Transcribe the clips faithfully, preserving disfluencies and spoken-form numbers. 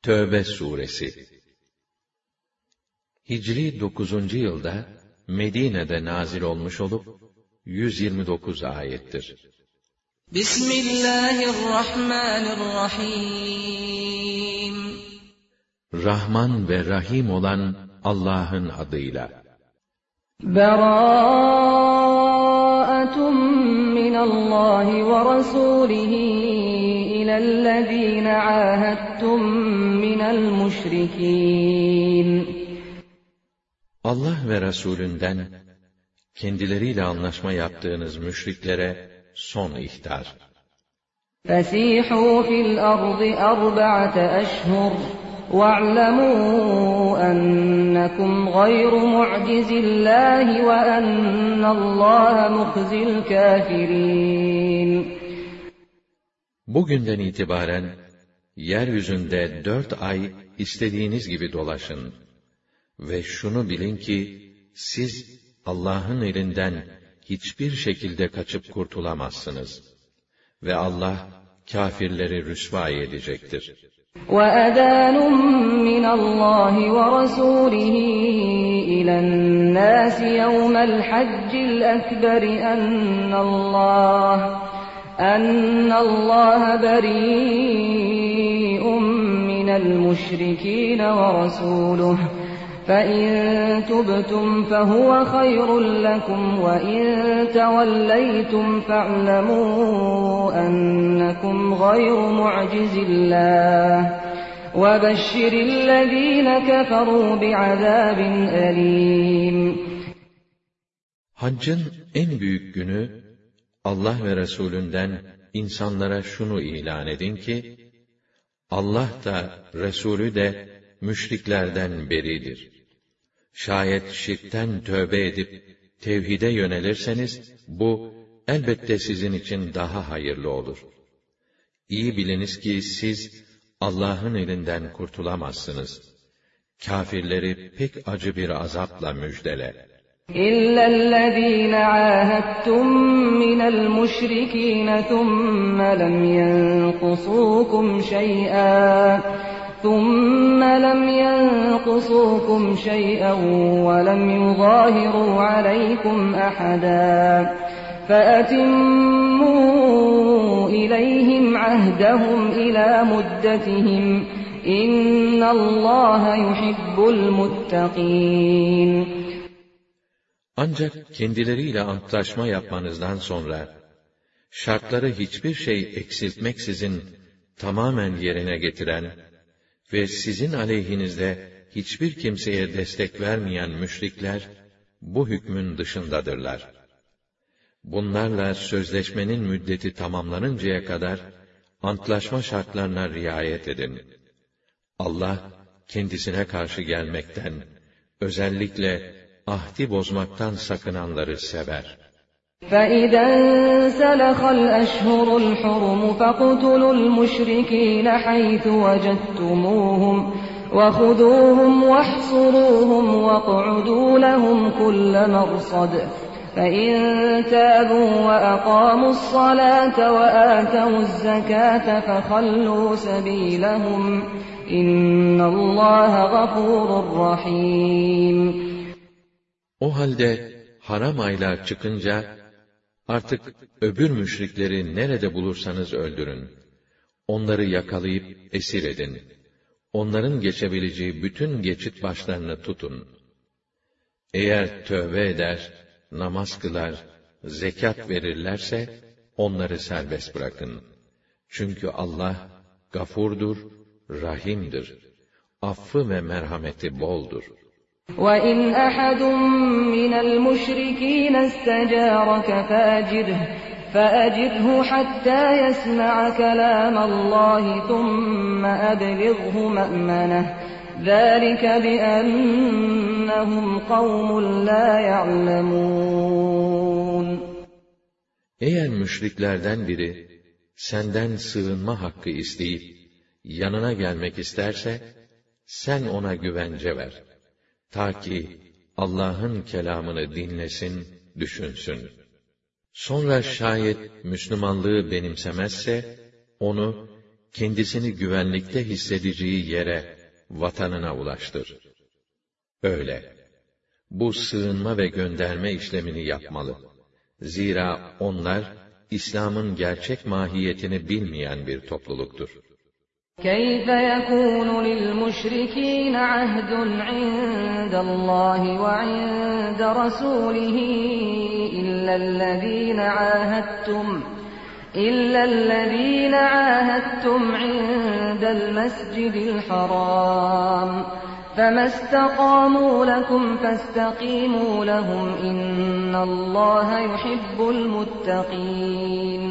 Tövbe suresi. Hicri dokuzuncu yılda Medine'de nazil olmuş olup yüz yirmi dokuz ayettir. Bismillahirrahmanirrahim. Rahman ve Rahim olan Allah'ın adıyla. Berâ'atun minallahi ve rasûlihi ilellezîne âhettum minel müşrikîn. Allah ve Resulünden kendileriyle anlaşma yaptığınız müşriklere son ihtar. فَسِيحُوا فِي الْأَرْضِ أَرْبَعَةَ أَشْهُرٍ وَاعْلَمُوا أَنَّكُمْ غَيْرُ مُعْجِزِي اللّٰهِ وَأَنَّ اللّٰهَ مُخْزِي الْكَافِرِينَ. Bugünden itibaren yeryüzünde dört ay istediğiniz gibi dolaşın ve şunu bilin ki siz Allah'ın elinden hiçbir şekilde kaçıp kurtulamazsınız ve Allah kâfirleri rüsvâ edecektir. وَأَذَانٌ مِّنَ اللّٰهِ وَرَسُولِهِ إِلَى النَّاسِ يَوْمَ الْحَجِّ الْأَكْبَرِ أَنَّ اللّٰهَ أَنَّ اللّٰهَ بَرِيءٌ مِّنَ الْمُشْرِكِينَ وَرَسُولُهُ فَإِن تُبْتُمْ فَهُوَ خَيْرٌ لَّكُمْ وَإِن تَوَلَّيْتُمْ فَاعْلَمُوا أَنَّكُمْ غَيْرُ مُعْجِزِي اللّٰهِ وَبَشِّرِ الَّذِينَ كَفَرُوا بِعَذَابٍ أَلِيمٍ. Haccın en büyük günü, Allah ve Resulünden insanlara şunu ilan edin ki, Allah da, Resulü de müşriklerden beridir. Şayet şirkten tövbe edip tevhide yönelirseniz, bu elbette sizin için daha hayırlı olur. İyi biliniz ki siz Allah'ın elinden kurtulamazsınız. Kâfirleri pek acı bir azapla müjdele. إِلَّا الَّذِينَ عَاهَدتُّم مِّنَ الْمُشْرِكِينَ ثُمَّ لَمْ يَنقُصُوكُمْ شَيْئًا ثُمَّ لَمْ يَنقُصُوكُمْ شَيْئًا وَلَمْ يُظَاهِرُوا عَلَيْكُمْ أَحَدًا فَأَتِمُّوا إِلَيْهِمْ عَهْدَهُمْ إِلَى مُدَّتِهِمْ إِنَّ اللّٰهَ يُحِبُّ الْمُتَّقِينَ. Ancak kendileriyle antlaşma yapmanızdan sonra, şartları hiçbir şey eksiltmeksizin tamamen yerine getiren ve sizin aleyhinizde hiçbir kimseye destek vermeyen müşrikler, bu hükmün dışındadırlar. Bunlarla sözleşmenin müddeti tamamlanıncaya kadar, antlaşma şartlarına riayet edin. Allah, kendisine karşı gelmekten, özellikle ahdi bozmaktan sakınanları sever. فَإِذَا انْسَلَخَ الْأَشْهُرُ الْحُرُمُ فَاقْتُلُوا الْمُشْرِكِينَ حَيْثُ وَجَدتُّمُوهُمْ وَخُذُوهُمْ وَاحْصُرُوهُمْ وَاقْعُدُوا لَهُمْ كُلَّ مَرْصَدٍ فَإِن تَابُوا وَأَقَامُوا الصَّلَاةَ وَآتَوُا الزَّكَاةَ فَخَلُّوا سَبِيلَهُمْ إِنَّ اللّٰهَ غَفُورٌ رَّحِيمٌ. O halde haram aylar çıkınca, artık öbür müşrikleri nerede bulursanız öldürün. Onları yakalayıp esir edin. Onların geçebileceği bütün geçit başlarını tutun. Eğer tövbe eder, namaz kılar, zekat verirlerse, onları serbest bırakın. Çünkü Allah, gafurdur, rahimdir. Affı ve merhameti boldur. وَإِنْ أَحَدٌ مِّنَ الْمُشْرِكِينَ اسْتَجَارَكَ فَأَجِرْهُ فَأَجِرْهُ حَتَّى يَسْمَعَ كَلَامَ اللّٰهِ ثُمَّ أَبْلِغْهُ مَأْمَنَهُ ذَٰلِكَ بِأَنَّهُمْ قَوْمٌ لَا يَعْلَمُونَ. Eğer müşriklerden biri, senden sığınma hakkı isteyip, yanına gelmek isterse, sen ona güvence ver. Ta ki Allah'ın kelamını dinlesin, düşünsün. Sonra şayet Müslümanlığı benimsemezse, onu kendisini güvenlikte hissedeceği yere, vatanına ulaştır. Öyle. Bu sığınma ve gönderme işlemini yapmalı. Zira onlar, İslam'ın gerçek mahiyetini bilmeyen bir topluluktur. كَيْفَ يَكُونُ لِلْمُشْرِكِينَ عَهْدٌ عِندَ اللّٰهِ وَعِندَ رَسُولِهِ إِلَّا الَّذ۪ينَ عَاهَدتُّمْ إِلَّا الَّذ۪ينَ عَاهَدتُّمْ عِندَ الْمَسْجِدِ الْحَرَامِ فَمَا اسْتَقَامُوا لَكُمْ فَاسْتَقِيمُوا لَهُمْ إِنَّ اللّٰهَ يُحِبُّ الْمُتَّقِينَ.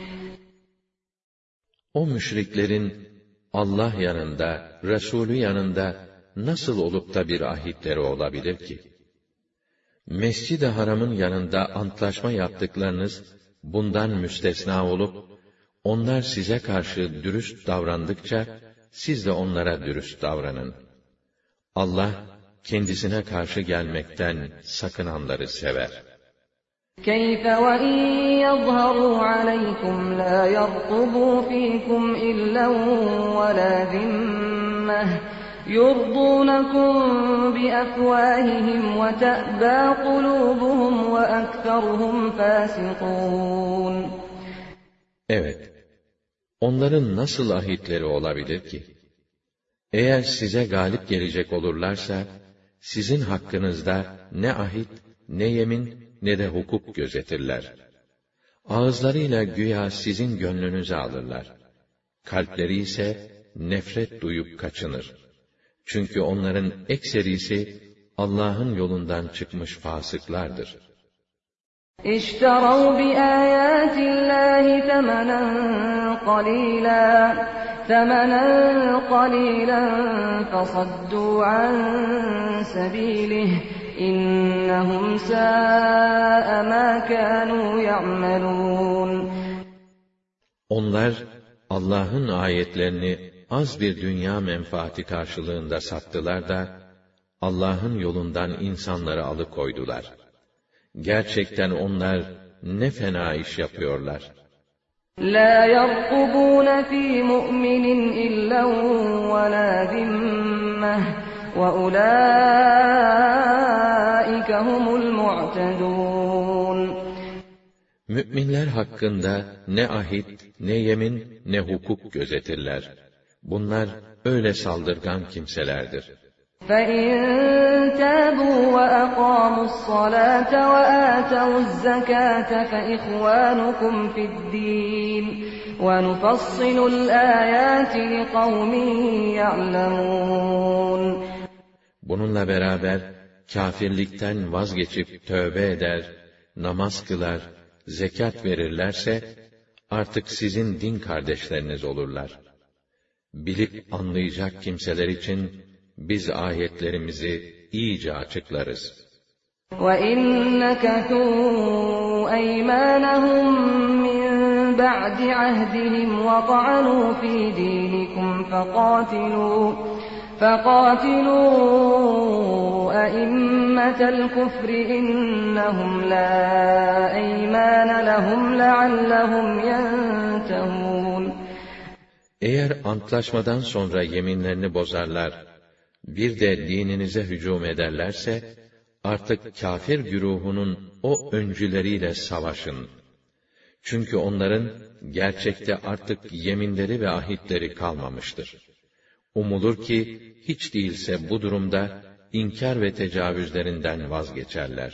O müşriklerin Allah yanında, Resulü yanında nasıl olup da bir ahitleri olabilir ki? Mescid-i Haram'ın yanında antlaşma yaptıklarınız bundan müstesna olup, onlar size karşı dürüst davrandıkça, siz de onlara dürüst davranın. Allah, kendisine karşı gelmekten sakınanları sever. كَيْفَ وَإِنْ يَظْهَرُوا عَلَيْكُمْ لَا يَرْقُبُوا فِيكُمْ إِلًّا وَلَا ذِمَّةً يُرْضُونَكُمْ بِأَفْوَاهِهِمْ وَتَأْبَى قُلُوبُهُمْ وَأَكْثَرُهُمْ فَاسِقُونَ. Evet, onların nasıl ahitleri olabilir ki? Eğer size galip gelecek olurlarsa, sizin hakkınızda ne ahit, ne yemin, ne de hukuk gözetirler. Ağızlarıyla güya sizin gönlünüzü alırlar. Kalpleri ise nefret duyup kaçınır. Çünkü onların ekserisi Allah'ın yolundan çıkmış fasıklardır. اِشْتَرَوْا بِآيَاتِ اللّٰهِ ثَمَنًا قَلِيلًا ثَمَنًا قَلِيلًا فَصَدُّوا عَنْ سَب۪يلِهِ إِنَّهُمْ سَاءَ مَا كَانُوا يَعْمَلُونَ. Onlar, Allah'ın ayetlerini az bir dünya menfaati karşılığında sattılar da, Allah'ın yolundan insanları alıkoydular. Gerçekten onlar ne fena iş yapıyorlar. لَا يَرْقُبُونَ ف۪ي مُؤْمِنٍ إِلَّا وَلَا ذِمَّةً وَأُولَٰئِكَ هُمُ الْمُعْتَدُونَ. Mü'minler hakkında ne ahit, ne yemin, ne hukuk gözetirler. Bunlar öyle saldırgan kimselerdir. فَاِنْ تَابُوا وَاَقَامُوا الصَّلَاةَ وَآتَوُا الزَّكَاةَ فَإِخْوَانُكُمْ فِي الدِّينِ وَنُفَصِّلُ الْآيَاتِ لِقَوْمٍ يَعْلَمُونَ. Bununla beraber, kâfirlikten vazgeçip tövbe eder, namaz kılar, zekat verirlerse, artık sizin din kardeşleriniz olurlar. Bilip anlayacak kimseler için, biz ayetlerimizi iyice açıklarız. وَاِنْ نَكَثُوا اَيْمَانَهُمْ مِنْ بَعْدِ عَهْدِهِمْ وَطَعَنُوا فِي دِينِكُمْ فَقَاتِلُوا فَقَاتِلُوا أَئِمَّةَ الْكُفْرِ إِنَّهُمْ لَا اَيْمَانَ لَهُمْ لَعَلَّهُمْ يَنْتَهُونَ. Eğer antlaşmadan sonra yeminlerini bozarlar, bir de dininize hücum ederlerse, artık kâfir güruhunun o öncüleriyle savaşın. Çünkü onların gerçekte artık yeminleri ve ahitleri kalmamıştır. Umulur ki hiç değilse bu durumda inkar ve tecavüzlerinden vazgeçerler.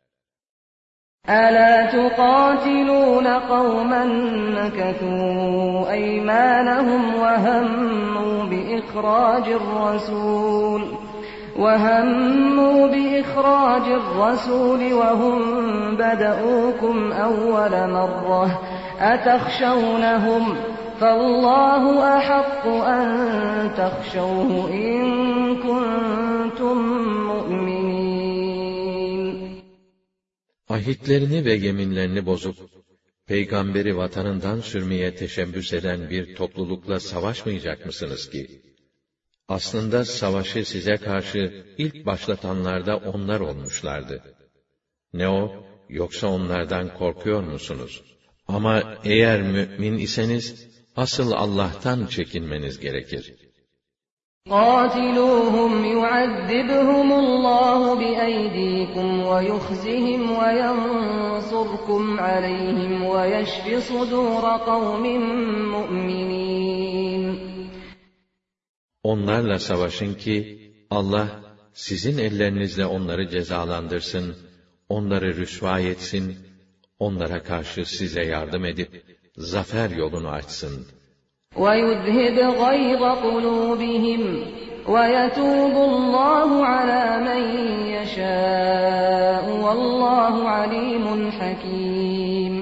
أَلَا تُقَاتِلُونَ قَوْمًا نَكَثُوا أَيْمَانَهُمْ وَهَمُّوا بِإِخْرَاجِ الرَّسُولِ وَهَمُّوا بِإِخْرَاجِ الرَّسُولِ وَهُمْ بَدَؤُوكُمْ أَوَّلَ مَرَّةٍ أَتَخْشَوْنَهُمْ فَاللّٰهُ أَحَقُّ أَنْ تَخْشَوْهُ إِنْ كُنْتُمْ مُؤْمِنِينَ. Ahitlerini ve yeminlerini bozup, peygamberi vatanından sürmeye teşebbüs eden bir toplulukla savaşmayacak mısınız ki? Aslında savaşı size karşı ilk başlatanlarda onlar olmuşlardı. Ne o, yoksa onlardan korkuyor musunuz? Ama eğer mü'min iseniz, Asıl Allah'tan çekinmeniz gerekir. قَاتِلُوهُمْ يُعَذِّبْهُمُ اللّٰهُ بِأَيْدِيكُمْ وَيُخْزِهِمْ وَيَنْصُرْكُمْ عَلَيْهِمْ وَيَشْفِ صُدُورَ قَوْمٍ مُؤْمِنِينَ Onlarla savaşın ki, Allah sizin ellerinizle onları cezalandırsın, onları rüsva etsin, onlara karşı size yardım edip, zafer yolunu açsın. وَيُذْهِبْ غَيْظَ قُلُوبِهِمْ وَيَتُوبُ اللّٰهُ عَلَى مَنْ يَشَاءُ وَاللّٰهُ عَلِيمٌ حَكِيمٌ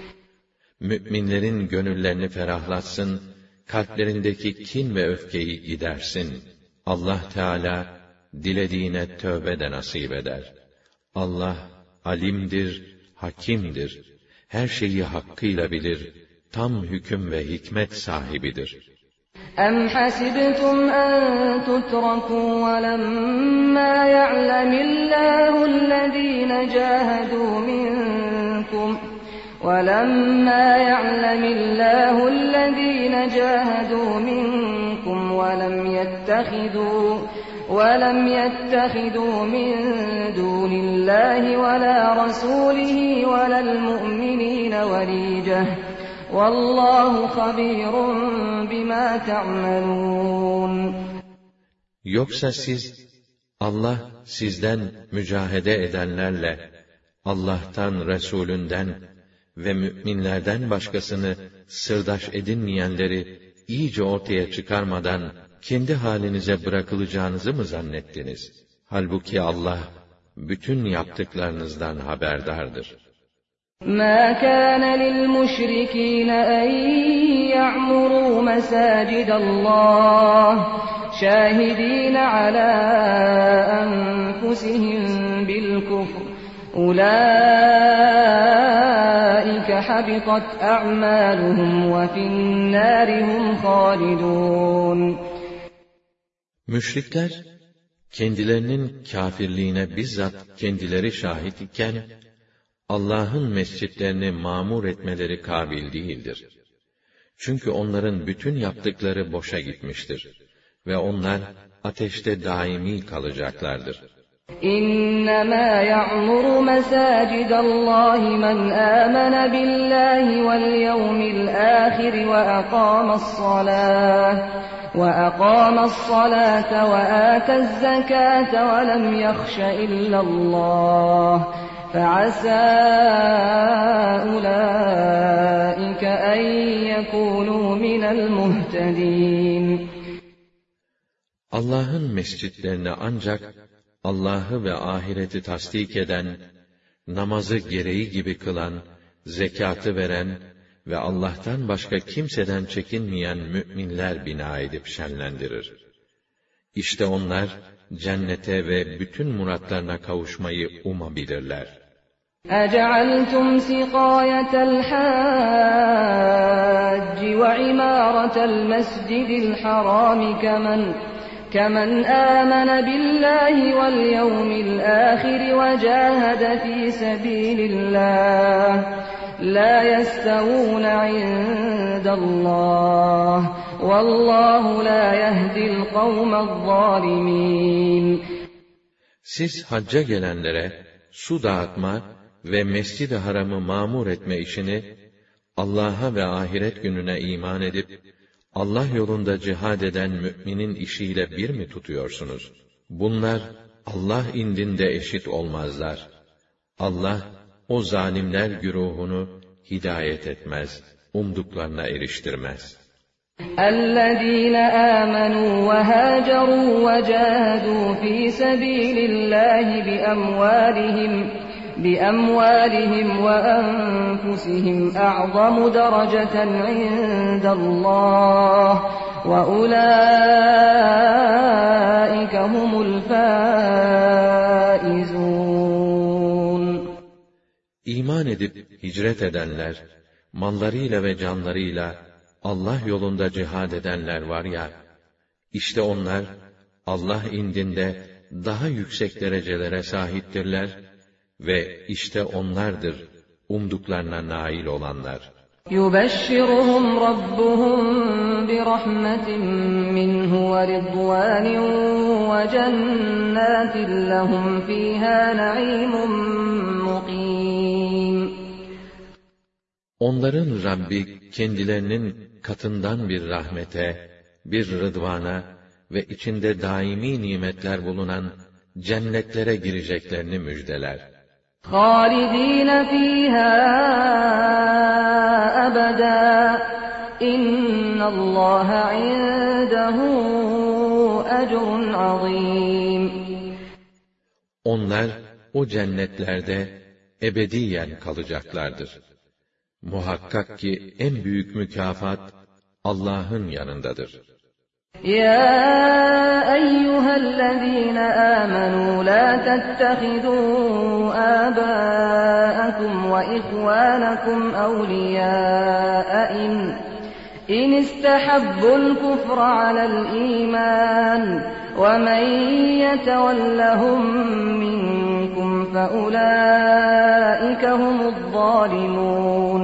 Müminlerin gönüllerini ferahlatsın, kalplerindeki kin ve öfkeyi gidersin. Allah Teala dilediğine tövbe de nasip eder. Allah alimdir, hakimdir. Her şeyi hakkıyla bilir. Tam hüküm ve hikmet sahibidir. أَمْ حَسِبْتُمْ أَن تُتْرَكُوا وَلَمَّا يَعْلَمِ اللَّهُ الَّذِينَ جَاهَدُوا مِنكُمْ وَلَمَّا يَعْلَمِ اللَّهُ الَّذِينَ جَاهَدُوا مِنكُمْ وَلَمْ يَتَّخِذُوا وَلَمْ يَتَّخِذُوا مِن دُونِ اللَّهِ وَلَا رَسُولِهِ وَلَا الْمُؤْمِنِينَ وَلِيجَةً وَاللّٰهُ خَبِيرٌ بِمَا تَعْمَلُونَ Yoksa siz, Allah sizden mücahede edenlerle, Allah'tan, Resulünden ve müminlerden başkasını sırdaş edinmeyenleri iyice ortaya çıkarmadan, kendi halinize bırakılacağınızı mı zannettiniz? Halbuki Allah, bütün yaptıklarınızdan haberdardır. مَا كَانَ لِلْمُشْرِكِينَ أَن يَعْمُرُوا مَسَاجِدَ اللَّهِ شَاهِدِينَ عَلَى أَنفُسِهِم بِالْكُفْرِ أُولَٰئِكَ حَبِطَتْ أَعْمَالُهُمْ وَفِي النَّارِ هُمْ خَالِدُونَ Müşrikler, kendilerinin kâfirliğine bizzat kendileri şahit iken, Allah'ın mescitlerini mamur etmeleri kabil değildir. Çünkü onların bütün yaptıkları boşa gitmiştir. Ve onlar ateşte daimi kalacaklardır. İnnemâ ya'muru mesâcidallâhi men âmene billâhi vel yevmil âhir ve aqâmessalâh وَأَقَامَ الصَّلَاةَ وَآتَى الزَّكَاةَ وَلَمْ يَخْشَ إِلَّا اللَّهَ فَعَسَى أُولَٰئِكَ أَن يَكُونُوا مِنَ الْمُهْتَدِينَ Allah'ın mescitlerini ancak Allah'ı ve ahireti tasdik eden, namazı gereği gibi kılan, zekatı veren ve Allah'tan başka kimseden çekinmeyen müminler bina edip şenlendirir. İşte onlar, cennete ve bütün muratlarına kavuşmayı umabilirler. أَجَعَلْتُمْ سِقَايَةَ الْحَاجِّ وَعِمَارَةَ الْمَسْجِدِ الْحَرَامِ كَمَنْ كَمَنْ آمَنَ بِاللَّهِ وَالْيَوْمِ الْآخِرِ وَجَاهَدَ فِي سَبِيلِ اللَّهِ لَا يَسْتَوُونَ عِندَ اللَّهِ وَاللّٰهُ لَا يَهْدِي الْقَوْمَ الظَّالِمِينَ Siz hacca gelenlere su dağıtma ve Mescid-i Haram'ı mamur etme işini Allah'a ve ahiret gününe iman edip Allah yolunda cihad eden müminin işiyle bir mi tutuyorsunuz? Bunlar Allah indinde eşit olmazlar. Allah o zalimler güruhunu hidayet etmez, umduklarına eriştirmez. الَّذ۪ينَ آمَنُوا وَهَاجَرُوا وَجَاهَدُوا ف۪ي سَب۪يلِ اللّٰهِ بِأَمْوَالِهِمْ بِأَمْوَالِهِمْ وَأَنْفُسِهِمْ أَعْظَمُ دَرَجَةً عِنْدَ اللّٰهِ وَأُولَٰئِكَ هُمُ الْفَائِزُونَ İman edip hicret edenler, mallarıyla ve canlarıyla Allah yolunda cihad edenler var ya, işte onlar, Allah indinde daha yüksek derecelere sahiptirler ve işte onlardır, umduklarına nail olanlar. يُبَشِّرُهُمْ رَبُّهُم بِرَحْمَةٍ مِّنْهُ وَرِضْوَانٍ وَجَنَّاتٍ لَّهُمْ فِيهَا نَعِيمٌ مُّقِيمٌ. Onların Rabbi kendilerinin katından bir rahmete, bir rıdvana ve içinde daimi nimetler bulunan cennetlere gireceklerini müjdeler. خَالِدِينَ فِيهَا أَبَدًا إِنَّ اللّٰهَ عِندَهُ أَجْرٌ عَظِيمٌ. Onlar o cennetlerde ebediyen kalacaklardır. Muhakkak ki en büyük mükafat Allah'ın yanındadır. يَا أَيُّهَا الَّذِينَ آمَنُوا لَا تَتَّخِذُوا آبَاءَكُمْ وَإِخْوَانَكُمْ أَوْلِيَاءَ إِنْ إِنِ اسْتَحَبُّوا الْكُفْرَ عَلَى الْإِيمَانِ وَمَنْ يَتَوَلَّهُمْ مِنْكُمْ فَأُولَٰئِكَ هُمُ الظَّالِمُونَ.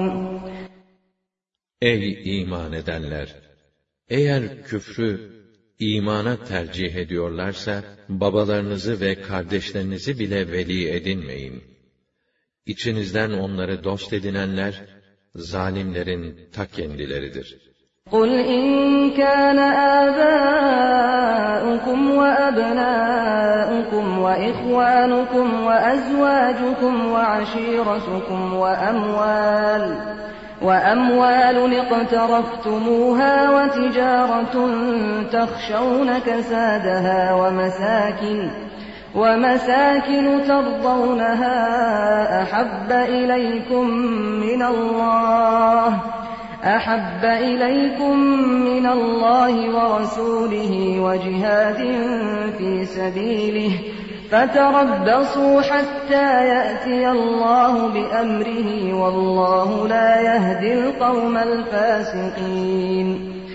Ey iman edenler! Eğer küfrü imana tercih ediyorlarsa, babalarınızı ve kardeşlerinizi bile veli edinmeyin. İçinizden onları dost edinenler, zalimlerin ta kendileridir. قُلْ إِنْ كَانَ آبَاؤُكُمْ وَأَبْنَاؤُكُمْ وَإِخْوَانُكُمْ وَأَزْوَاجُكُمْ وَعَشِيرَتُكُمْ وَأَمْوَالٌ وَأَمْوَالٌ اقْتَرَفْتُمُوهَا وَتِجَارَةٌ تَخْشَوْنَ كَسَادَهَا وَمَسَاكِنُ وَمَسَاكِنُ تَرْضَوْنَهَا أَحَبَّ إِلَيْكُمْ مِنَ اللَّهِ أَحَبَّ إِلَيْكُمْ مِنَ اللَّهِ وَرَسُولِهِ وَجِهَادٍ فِي سَبِيلِهِ فَتَرَبَّصُوا حَتَّى يَأْتِيَ اللّٰهُ بِأَمْرِهِ وَاللّٰهُ لَا يَهْدِي الْقَوْمَ الْفَاسِقِينَ.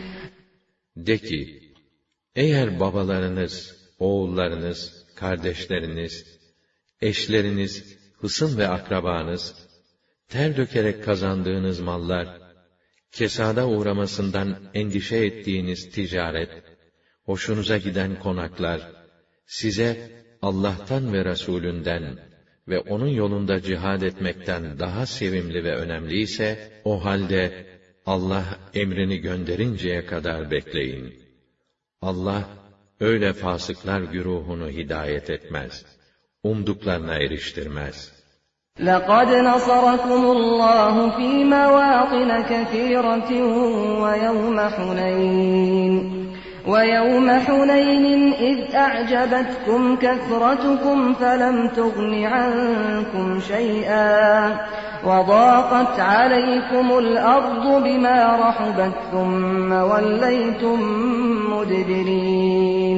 De ki, eğer babalarınız, oğullarınız, kardeşleriniz, eşleriniz, hısım ve akrabanız, ter dökerek kazandığınız mallar, kesada uğramasından endişe ettiğiniz ticaret, hoşunuza giden konaklar, size Allah'tan ve Resulünden ve onun yolunda cihad etmekten daha sevimli ve önemli ise, o halde Allah emrini gönderinceye kadar bekleyin. Allah öyle fasıklar güruhunu hidayet etmez, umduklarına eriştirmez. لَقَدْ نَصَرَكُمُ اللّٰهُ فِي مَوَاطِنَ كَثِيرَةٍ وَيَوْمَ حُنَيْنٍ وَيَوْمَ حُنَيْنٍ إِذْ أَعْجَبَتْكُمْ كَثْرَتُكُمْ فَلَمْ تُغْنِ عَنكُمْ شَيْئًا وَضَاقَتْ عَلَيْكُمُ الْأَرْضُ بِمَا رَحُبَتْ ثُمَّ وَلَّيْتُمْ مُدْبِرِينَ.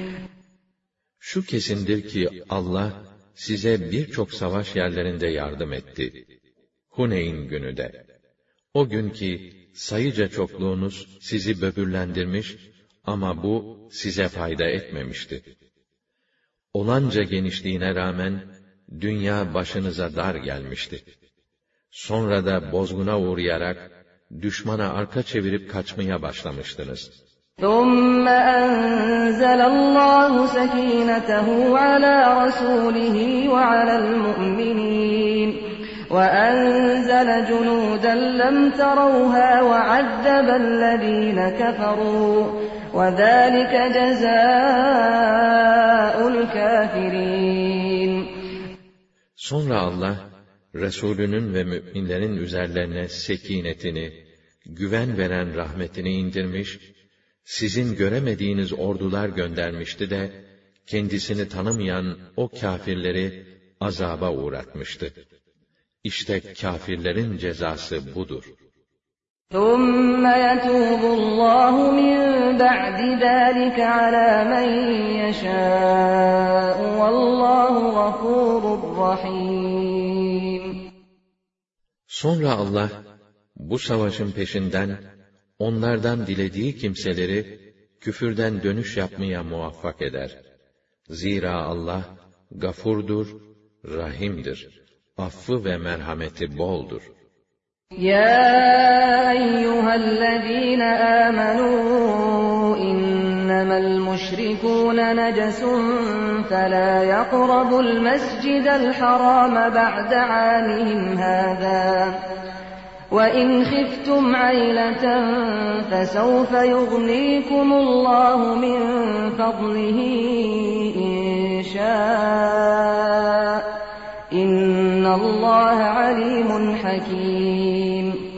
Şu kesindir ki Allah size birçok savaş yerlerinde yardım etti. Huneyn günü de. O gün ki sayıca çokluğunuz sizi böbürlendirmiş ama bu size fayda etmemişti. Olanca genişliğine rağmen dünya başınıza dar gelmişti. Sonra da bozguna uğrayarak düşmana arka çevirip kaçmaya başlamıştınız. ثُمَّ أَنزَلَ اللّٰهُ سَكِينَتَهُ عَلَى رَسُولِهِ وَعَلَى الْمُؤْمِنِينَ وَأَنزَلَ جُنُودًا لَّمْ تَرَوْهَا وَعَذَّبَ الَّذِينَ كَفَرُوا وَذَٰلِكَ جَزَاءُ الْكَافِرِينَ. Sonra Allah, Resulünün ve mü'minlerin üzerlerine sekinetini, güven veren rahmetini indirmiş, sizin göremediğiniz ordular göndermişti de, kendisini tanımayan o kâfirleri azaba uğratmıştı. İşte kâfirlerin cezası budur. ثُمَّ يَتُوبُ اللّٰهُ مِنْ بَعْدِ ذَٰلِكَ عَلَى مَنْ يَشَاءُ وَاللّٰهُ غَفُورٌ رَحِيمٌ. Sonra Allah, bu savaşın peşinden, onlardan dilediği kimseleri, küfürden dönüş yapmaya muvaffak eder. Zira Allah, gafurdur, rahimdir, affı ve merhameti boldur. يا أيها الذين آمنوا إنما المشركون نجس فلا يقربوا المسجد الحرام بعد عامهم هذا وإن خفتم عيلة فسوف يغنيكم الله من فضله إن شاء إن الله عليم حكيم.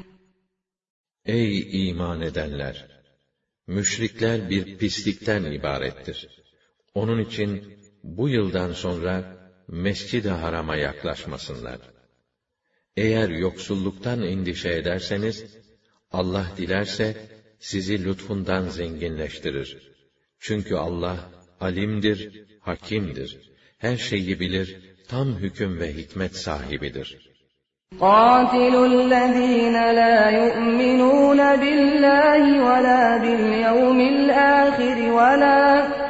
Ey iman edenler! Müşrikler bir pislikten ibarettir. Onun için bu yıldan sonra Mescid-i Haram'a yaklaşmasınlar. Eğer yoksulluktan endişe ederseniz, Allah dilerse sizi lütfundan zenginleştirir. Çünkü Allah alimdir, hakimdir. Her şeyi bilir, tam hüküm ve hikmet sahibidir. قاتلوا الذين لا يؤمنون بالله ولا باليوم الآخر ولا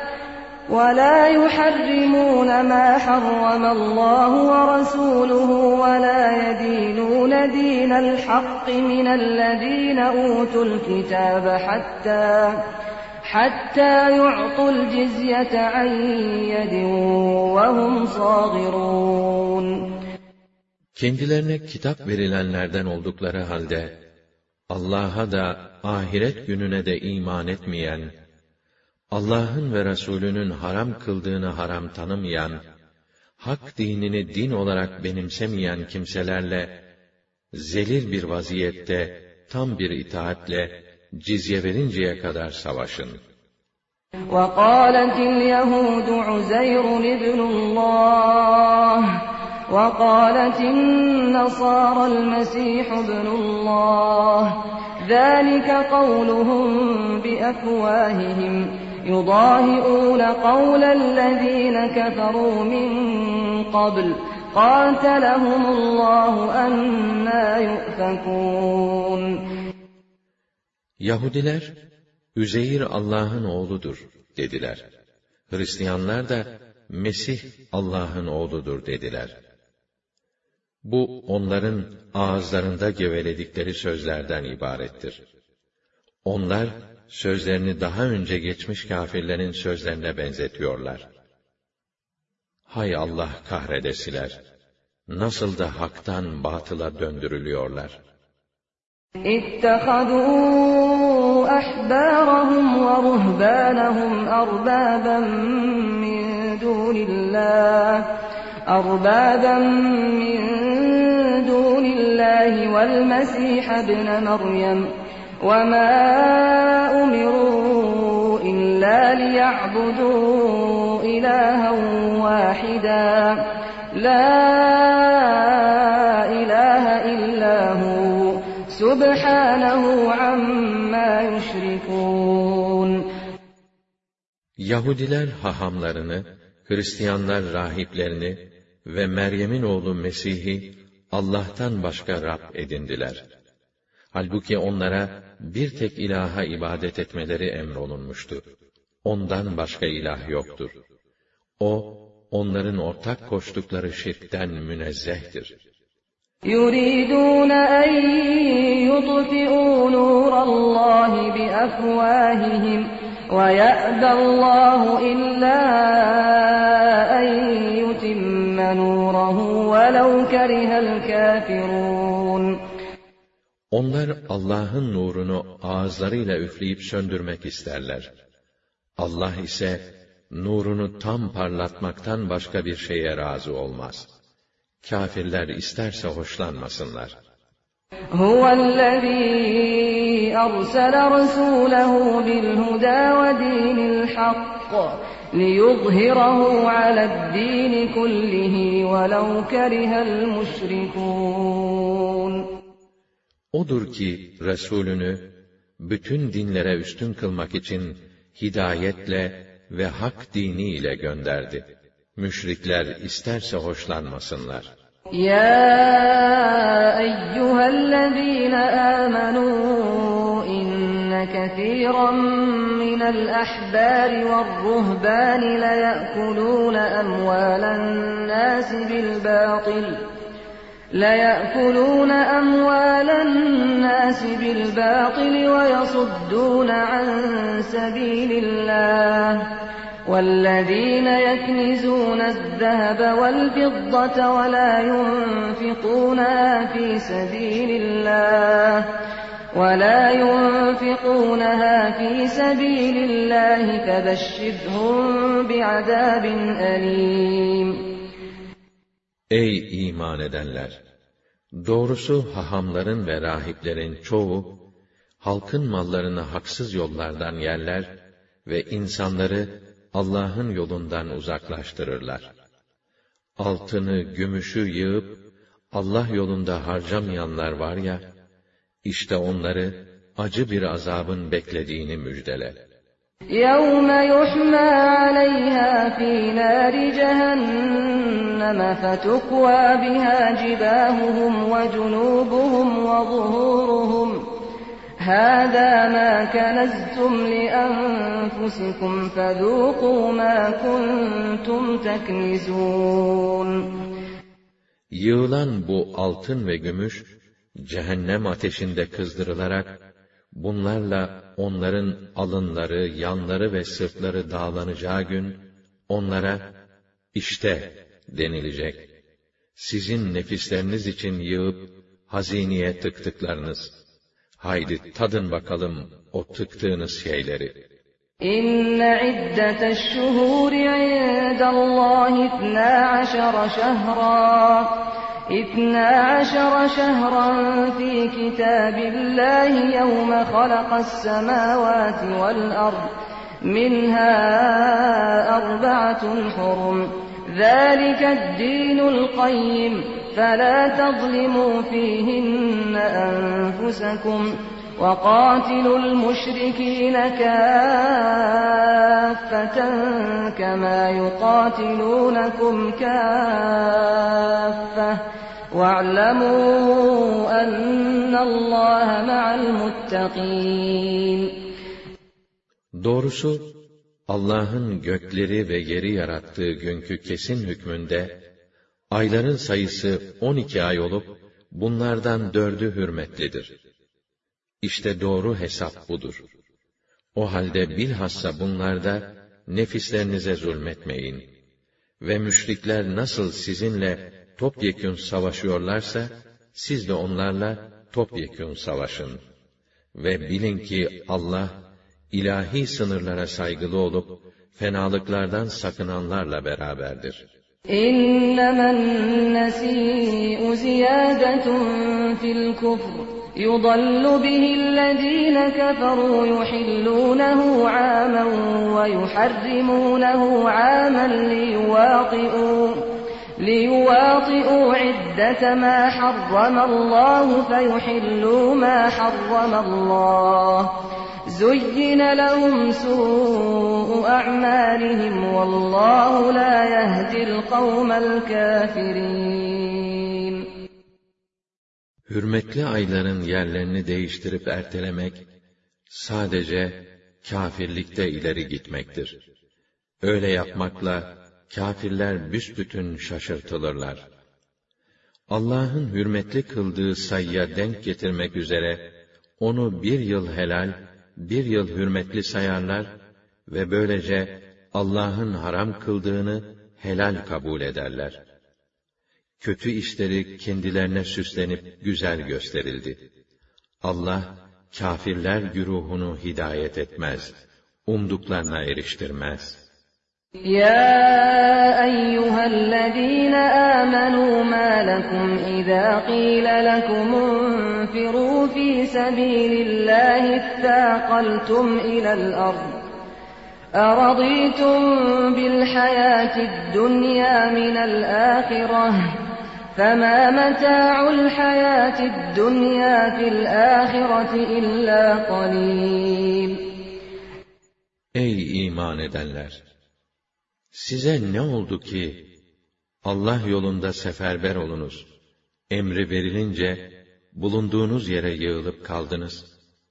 ولا يحرمون ما حرم الله ورسوله ولا يدينون دين الحق من الذين أوتوا الكتاب حتى حتى يعطوا الجزية عن يد وهم صاغرون. Kendilerine kitap verilenlerden oldukları halde, Allah'a da ahiret gününe de iman etmeyen, Allah'ın ve Resulünün haram kıldığını haram tanımayan, hak dinini din olarak benimsemeyen kimselerle, zelil bir vaziyette, tam bir itaatle, cizye verinceye kadar savaşın. وَقَالَتِ الْيَهُودُ عُزَيْرٌ ابْنُ اللّٰهِ وَقَالَتِ النَّصَارَى الْمَسِيحُ ابْنُ اللّٰهِ ذَٰلِكَ قَوْلُهُمْ بِأَفْوَاهِهِمْ يُضَاهِئُونَ قَوْلَ الَّذ۪ينَ كَفَرُوا مِنْ قَبْلِ قَاتَلَهُمُ اللّٰهُ أَنَّا يُؤْفَكُونَ. Yahudiler, Üzeyr Allah'ın oğludur dediler. Hristiyanlar da Mesih Allah'ın oğludur dediler. Bu onların ağızlarında geveledikleri sözlerden ibarettir. Onlar sözlerini daha önce geçmiş kâfirlerin sözlerine benzetiyorlar. Hay Allah kahredesiler! Nasıl da haktan batıla döndürülüyorlar. اتخذوا أحبارهم ورهبانهم أربابا من دون الله أربابا من دون الله والمسيح ابن مريم وما أمروا إلا ليعبدوا إلها واحدا لا إله إلا هو Subhanahu amma yüşrikûn. Yahudiler hahamlarını, Hristiyanlar rahiplerini ve Meryem'in oğlu Mesih'i Allah'tan başka Rab edindiler. Halbuki onlara bir tek ilaha ibadet etmeleri emrolunmuştu. Ondan başka ilah yoktur. O, onların ortak koştukları şirkten münezzehtir. يُرِيدُونَ أَنْ يُطْفِئُوا نُورَ اللّٰهِ بِأَفْوَاهِهِمْ وَيَأْبَى اللّٰهُ إِلَّا أَنْ يُتِمَّ نُورَهُ وَلَوْ كَرِهَ الْكَافِرُونَ. Onlar Allah'ın nurunu ağızlarıyla üfleyip söndürmek isterler. Allah ise nurunu tam parlatmaktan başka bir şeye razı olmaz. Kâfirler isterse hoşlanmasınlar. Huvellezî arsele rasûlehu bilhudâ ve dînil hakk liyuzhirahu ale'd-dîni kullihi velev kerihel müşrikûn. Odur ki Resulünü bütün dinlere üstün kılmak için hidayetle ve hak diniyle gönderdi. Müşrikler isterse hoşlanmasınlar. Ya eyyühellezîne âmenû inne kethîran minel ahbâri ve'r-ruhbâni leye'kulûne emvâlen nâsi bil bâtil لَيَأْكُلُونَ أَمْوَالَ النَّاسِ بِالْبَاطِلِ وَيَصُدُّونَ عَن سَبِيلِ اللَّهِ وَالَّذِينَ يَكْنِزُونَ الذَّهَبَ وَالْفِضَّةَ وَلَا يُنْفِقُونَهَا فِي سَبِيلِ اللَّهِ وَلَا يُنْفِقُونَهَا فِي سَبِيلِ اللَّهِ فَبَشِّرْهُم بِعَذَابٍ أَلِيمٍ. Ey iman edenler! Doğrusu hahamların ve rahiplerin çoğu, halkın mallarını haksız yollardan yerler ve insanları Allah'ın yolundan uzaklaştırırlar. Altını, gümüşü yığıp, Allah yolunda harcamayanlar var ya, işte onları acı bir azabın beklediğini müjdele. يَوْمَ يُحْمَى عَلَيْهَا فِي نَارِ جَهَنَّمَ فَتُكْوَى بِهَا جِبَاهُهُمْ وَجُنُوبُهُمْ وَظُهُورُهُمْ هَذَا مَا كَنَزْتُمْ لِأَنفُسِكُمْ فَذُوقُوا مَا كُنْتُمْ تَكْنِزُونَ. Yığılan bu altın ve gümüş, cehennem ateşinde kızdırılarak, bunlarla onların alınları, yanları ve sırtları dağlanacağı gün, onlara, işte denilecek, sizin nefisleriniz için yığıp, hazineye tıktıklarınız, haydi tadın bakalım o tıktığınız şeyleri. İnne iddete'ş-şuhûri indallâhi ithnâ aşara şehran اثنا عشر شهرا في كتاب الله يوم خلق السماوات والأرض منها أربعة حرم ذلك الدين القيم فلا تظلموا فيهن أنفسكم وقاتلوا المشركين كافة كما يقاتلونكم كافة وَاعْلَمُوا أَنَّ اللّٰهَ مَعَ الْمُتَّقِينَ. Doğrusu, Allah'ın gökleri ve yeri yarattığı günkü kesin hükmünde, ayların sayısı on iki ay olup, bunlardan dördü hürmetlidir. İşte doğru hesap budur. O halde bilhassa bunlarda, nefislerinize zulmetmeyin. Ve müşrikler nasıl sizinle topyekün savaşıyorlarsa, siz de onlarla topyekün savaşın. Ve bilin ki Allah, ilahi sınırlara saygılı olup, fenalıklardan sakınanlarla beraberdir. İnnemâ n-nesî'u ziyâdetun fil kufr, yudallu bihillezîne keferû yuhillûnehu âmen ve yuharrimûnehu âmen liyuvâti'û لِيُوَاطِئُوا عِدَّةَ مَا حَرَّمَ اللَّهُ فَيُحِلُّوا مَا حَرَّمَ اللَّهُ زُيِّنَ لَهُمْ سُوءُ أَعْمَالِهِمْ وَاللّٰهُ لَا يَهْدِي الْقَوْمَ الْكَافِرِينَ. Hürmetli ayların yerlerini değiştirip ertelemek, sadece kâfirlikte ileri gitmektir. Öyle yapmakla, kâfirler büsbütün şaşırtılırlar. Allah'ın hürmetli kıldığı sayıya denk getirmek üzere, onu bir yıl helal, bir yıl hürmetli sayarlar ve böylece Allah'ın haram kıldığını helal kabul ederler. Kötü işleri kendilerine süslenip güzel gösterildi. Allah, kâfirler güruhunu hidayet etmez, umduklarına eriştirmez. يَا أَيُّهَا الَّذِينَ آمَنُوا مَا لَكُمْ إِذَا قِيلَ لَكُمُ انفِرُوا فِي سَبِيلِ اللَّهِ اثَّاقَلْتُمْ إِلَى الْأَرْضِ أَرَضِيتُمْ بِالْحَيَاةِ الدُّنْيَا مِنَ الْآخِرَةِ فَمَا مَتَاعُ الْحَيَاةِ الدُّنْيَا فِي الْآخِرَةِ إِلَّا قَلِيلٌ. Ey iman edenler! Size ne oldu ki, Allah yolunda seferber olunuz, emri verilince, bulunduğunuz yere yığılıp kaldınız?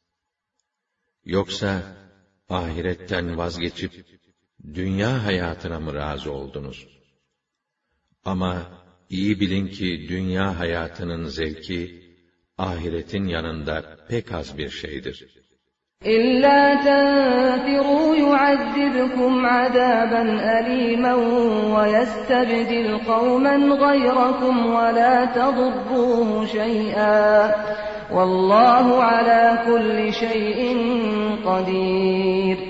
Yoksa, ahiretten vazgeçip, dünya hayatına mı razı oldunuz? Ama, iyi bilin ki dünya hayatının zevki, ahiretin yanında pek az bir şeydir. إِلَّا تَنْفِرُوا يُعَذِّبْكُمْ عَذَابًا أَلِيمًا وَيَسْتَبْدِلْ قَوْمًا غَيْرَكُمْ وَلَا تَضُرُّوهُ شَيْئًا وَاللّٰهُ عَلَى كُلِّ شَيْءٍ قَدِيرٌ.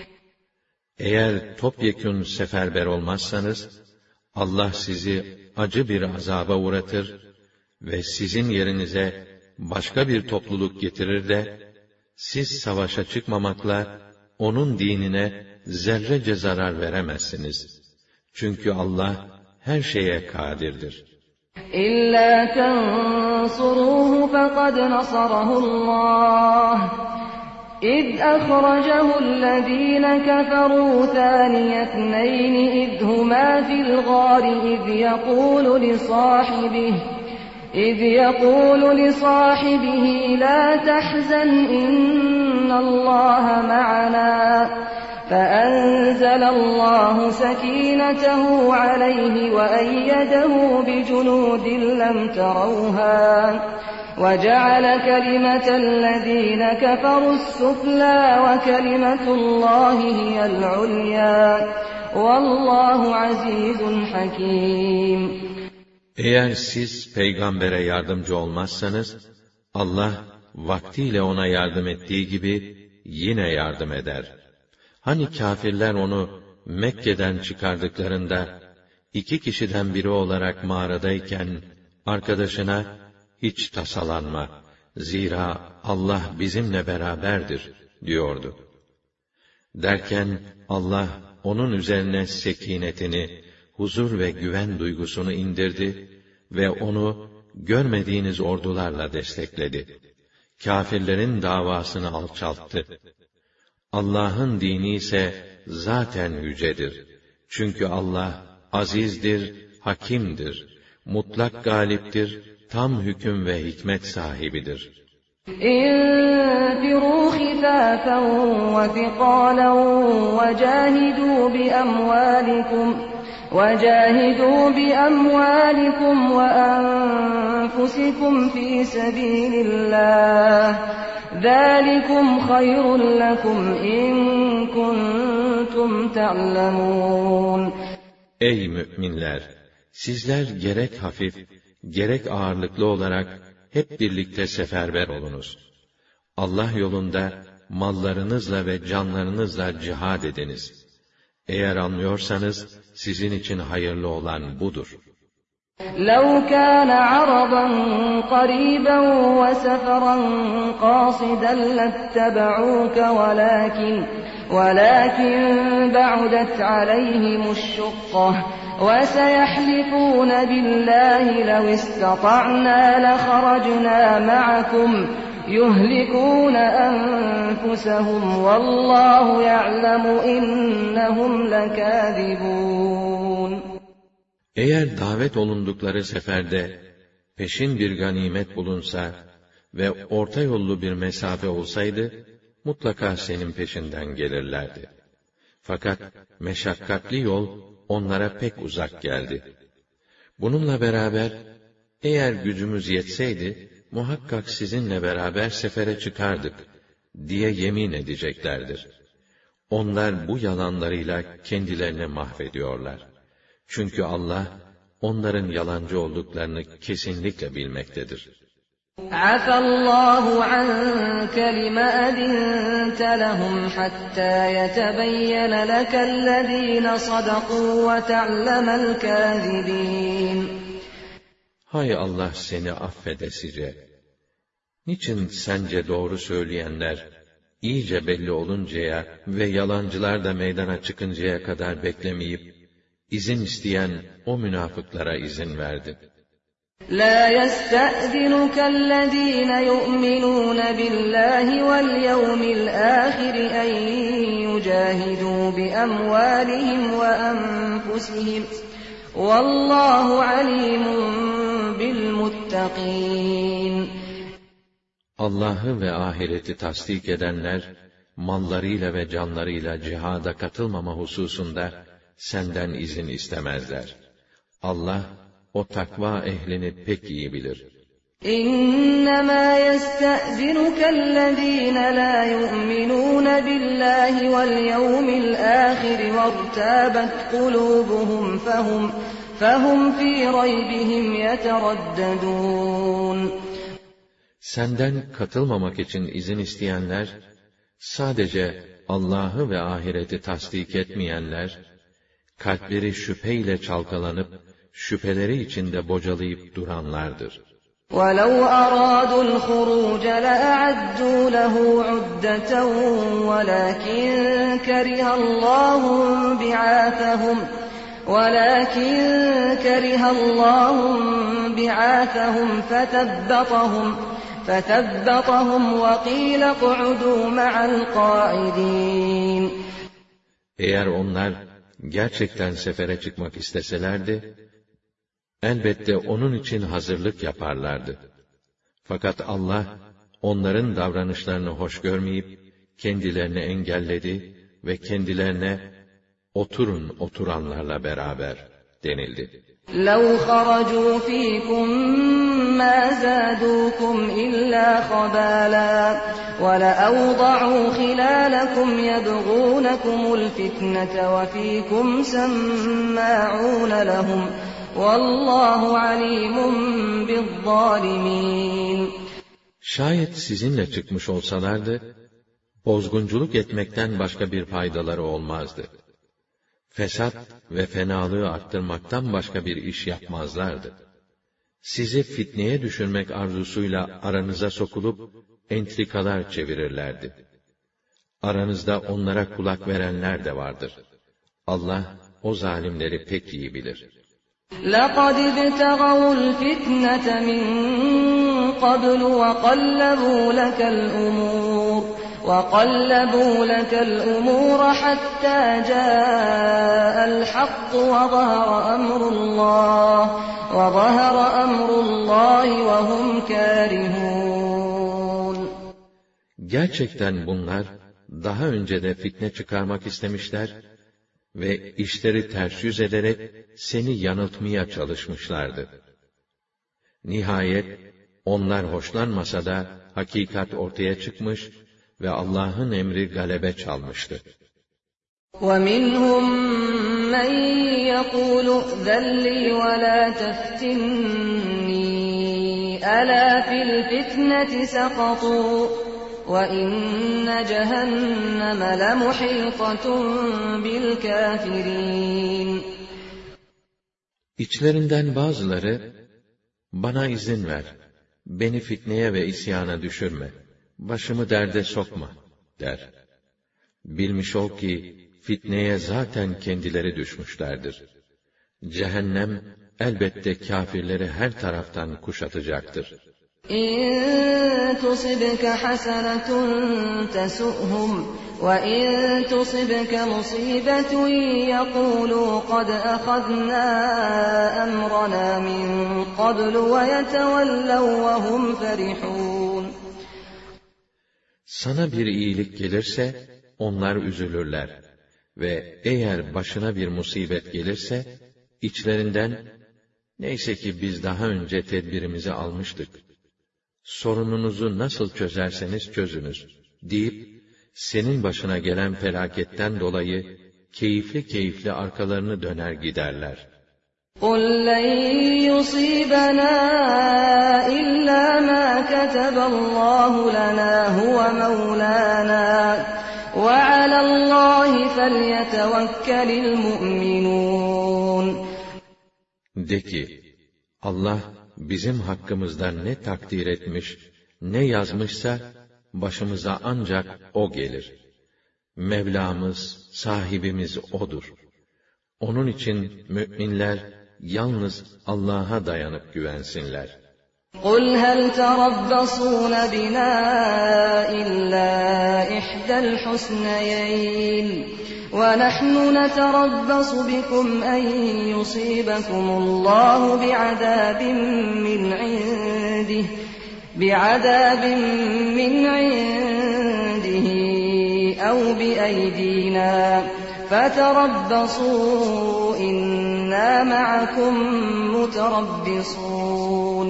Eğer topyekün seferber olmazsanız, Allah sizi acı bir azaba uğratır ve sizin yerinize başka bir topluluk getirir de, siz savaşa çıkmamakla onun dinine zerrece zarar veremezsiniz. Çünkü Allah her şeye kadirdir. İlla tensuruhu fekad nasarahullah. İz ahracahü'l-lezîne keferû thâniyetneyni iz humâ fil gâri iz yekûlu li sâhibihi إذ يقول لصاحبه لا تحزن إن الله معنا فأنزل الله سكينته عليه وأيده بجنود لم تروها وجعل كلمة الذين كفروا السفلى وكلمة الله هي العليا والله عزيز حكيم. Eğer siz peygambere yardımcı olmazsanız, Allah vaktiyle ona yardım ettiği gibi yine yardım eder. Hani kâfirler onu Mekke'den çıkardıklarında, iki kişiden biri olarak mağaradayken, arkadaşına, hiç tasalanma, zira Allah bizimle beraberdir, diyordu. Derken, Allah onun üzerine sekinetini, huzur ve güven duygusunu indirdi ve onu görmediğiniz ordularla destekledi. Kâfirlerin davasını alçalttı. Allah'ın dini ise zaten yücedir. Çünkü Allah azizdir, hakimdir, mutlak galiptir, tam hüküm ve hikmet sahibidir. انفروا خفافا وثقالا وجاهدوا بأموالكم وجاهدوا بأموالكم وأنفسكم في سبيل الله ذلكم خير لكم إن كنتم تعلمون. Ey müminler! Sizler gerek hafif, gerek ağırlıklı olarak hep birlikte seferber olunuz. Allah yolunda mallarınızla ve canlarınızla cihad ediniz. Eğer anlıyorsanız, sizin için hayırlı olan budur. لَوْ كَانَ عَرَضًا قَرِيبًا وَسَفَرًا قَاصِدًا لَاتَّبَعُوكَ وَلَكِنْ وَلَكِنْ بَعُدَتْ عَلَيْهِمُ الشُّقَّةُ وَسَيَحْلِفُونَ بِاللَّهِ لَوِ اسْتَطَعْنَا لَخَرَجْنَا مَعَكُمْ يُهْلِكُونَ أَنفُسَهُمْ وَاللّٰهُ يَعْلَمُ إِنَّهُمْ لَكَاذِبُونَ. Eğer davet olundukları seferde peşin bir ganimet bulunsa ve orta yollu bir mesafe olsaydı, mutlaka senin peşinden gelirlerdi. Fakat meşakkatli yol onlara pek uzak geldi. Bununla beraber, eğer gücümüz yetseydi, muhakkak sizinle beraber sefere çıkardık, diye yemin edeceklerdir. Onlar bu yalanlarıyla kendilerini mahvediyorlar. Çünkü Allah, onların yalancı olduklarını kesinlikle bilmektedir. عَفَى اللّٰهُ عَنْكَ لِمَ أَذِنْتَ لَهُمْ حَتَّى يَتَبَيَّنَ لَكَ الَّذ۪ينَ صَدَقُوا وَتَعْلَمَ الْكَاذِب۪ينَ. Hay Allah seni affedesice! Niçin sence doğru söyleyenler, iyice belli oluncaya ve yalancılar da meydana çıkıncaya kadar beklemeyip, izin isteyen o münafıklara izin verdi? لَا يَسْتَأْذِنُكَ الَّذ۪ينَ يُؤْمِنُونَ بِاللّٰهِ وَالْيَوْمِ الْآخِرِ أَنْ يُجَاهِدُوا بِأَمْوَالِهِمْ وَأَنْفُسِهِمْ وَاللّٰهُ عَلِيمٌ بِالْمُتَّقِينَ. Allah'ı ve ahireti tasdik edenler, mallarıyla ve canlarıyla cihada katılmama hususunda senden izin istemezler. Allah, o takva ehlini pek iyi bilir. İnnemâ yesta'zinukellezîne lâ yu'minûne billâhi vel yevmil âhir ve'rtâbet kulûbuhum fehum fehum fî raybihim yeteraddedûn. Senden katılmamak için izin isteyenler, sadece Allah'ı ve ahireti tasdik etmeyenler, kalpleri şüpheyle çalkalanıp, şüpheleri içinde bocalayıp duranlardır. وَلَوْ أَرَادُوا الْخُرُوجَ لَأَعَدُّوا لَهُ عُدَّةً وَلَكِنْ كَرِهَ اللَّهُ بِعَاثَهُمْ وَلَكِنْ كَرِهَ اللَّهُ بِعَاثَهُمْ فَثَبَّطَهُمْ فَثَبَّطَهُمْ وَقِيلَ اقْعُدُوا مَعَ الْقَاعِدِينَ. Eğer onlar gerçekten sefere çıkmak isteselerdi, elbette onun için hazırlık yaparlardı. Fakat Allah, onların davranışlarını hoş görmeyip, kendilerini engelledi ve kendilerine, oturun oturanlarla beraber denildi. لَوْ خَرَجُوا فِيكُمْ مَا زَادُوكُمْ إِلَّا خَبَالًا وَلَأَوْضَعُوا خِلَالَكُمْ يَبْغُونَكُمُ الْفِتْنَةَ وَفِيكُمْ سَمَّاعُونَ لَهُمْ وَاللّٰهُ عَلِيمٌ بِالظَّالِمِينَ. Şayet sizinle çıkmış olsalardı, bozgunculuk etmekten başka bir faydaları olmazdı. Fesat ve fenalığı arttırmaktan başka bir iş yapmazlardı. Sizi fitneye düşürmek arzusuyla aranıza sokulup, entrikalar çevirirlerdi. Aranızda onlara kulak verenler de vardır. Allah, o zalimleri pek iyi bilir. لَقَدِ ابْتَغَوُا الْفِتْنَةَ مِنْ قَبْلُ وَقَلَّبُوا لَكَ الْأُمُورَ وَقَلَّبُوا لَكَ الْأُمُورَ حَتَّى جَاءَ الْحَقُّ وَظَهَرَ أَمْرُ اللَّهِ وَظَهَرَ أَمْرُ اللَّهِ وَهُمْ كَارِهُونَ. Gerçekten bunlar daha önce de fitne çıkarmak istemişler ve işleri ters yüz ederek seni yanıltmaya çalışmışlardı. Nihayet onlar hoşlanmasa da hakikat ortaya çıkmış ve Allah'ın emri galebe çalmıştı. وَمِنْهُمْ مَنْ يَقُولُ ائْذَنْ لِي وَلَا تَفْتِنِّي أَلَا فِي الْفِتْنَةِ سَقَطُوا وَإِنَّ جَهَنَّمَ لَمُحِيطَةٌ بِالْكَافِرِينَ. İçlerinden bazıları, bana izin ver, beni fitneye ve isyana düşürme, başımı derde sokma, der. Bilmiş ol ki, fitneye zaten kendileri düşmüşlerdir. Cehennem, elbette kâfirleri her taraftan kuşatacaktır. İn tusibke hasenetun tesu'hum ve in tusibke musibetun yekulu kad ahadna emrana min qablu ve yetevellev ve hum ferihun. Sana bir iyilik gelirse, onlar üzülürler ve eğer başına bir musibet gelirse, içlerinden, neyse ki biz daha önce tedbirimizi almıştık, sorununuzu nasıl çözerseniz çözünüz, deyip, senin başına gelen felaketten dolayı, keyifli keyifli arkalarını döner giderler. قُلْ لَنْ يُصِيبَنَا إِلَّا مَا كَتَبَ اللَّهُ لَنَا هُوَ مَوْلَانَا وَعَلَى اللّٰهِ فَلْيَتَوَكَّلِ الْمُؤْمِنُونَ. De ki, Allah bizim hakkımızda ne takdir etmiş, ne yazmışsa, başımıza ancak O gelir. Mevlamız, sahibimiz O'dur. Onun için müminler, yalnız Allah'a dayanıp güvensinler. قُلْ هَلْ تَرَبَّصُونَ بِنَا إِلَّا إِحْدَى الْحُسْنَيَيْنِ وَنَحْنُ نَتَرَبَّصُ بِكُمْ أَنْ يُصِيبَكُمُ اللَّهُ بِعَذَابٍ مِّنْ عِنْدِهِ بِعَذَابٍ مِّنْ عِنْدِهِ أَوْ بِأَيْدِينَا فَتَرَبَّصُوا إِنَّا مَعَكُمْ مُتَرَبِّصُونَ.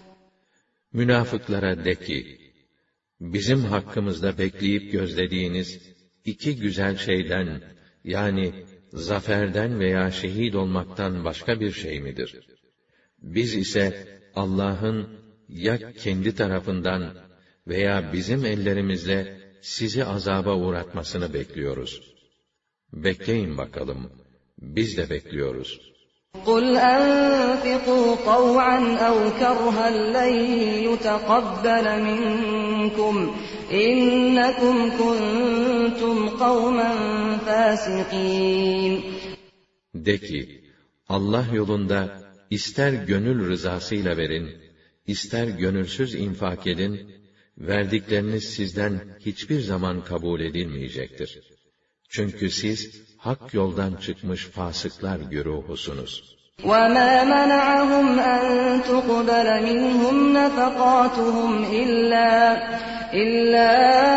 Münafıklara de ki, bizim hakkımızda bekleyip gözlediğiniz iki güzel şeyden, yani zaferden veya şehit olmaktan başka bir şey midir? Biz ise Allah'ın ya kendi tarafından veya bizim ellerimizle sizi azaba uğratmasını bekliyoruz. Bekleyin bakalım, biz de bekliyoruz. قُلْ أَنْفِقُوا طَوْعًا أَوْ كَرْهًا لَنْ يُتَقَبَّلَ مِنْكُمْ إِنَّكُمْ كُنْتُمْ قَوْمًا فَاسِقِينَ. De ki, Allah yolunda ister gönül rızasıyla verin, ister gönülsüz infak edin, verdikleriniz sizden hiçbir zaman kabul edilmeyecektir. Çünkü siz hak yoldan çıkmış fasıklar güruhusunuz. وَمَا مَنَعَهُمْ أَن تُقْبَلَ مِنْهُمْ نَفَقَاتُهُمْ إِلَّا إِلَّا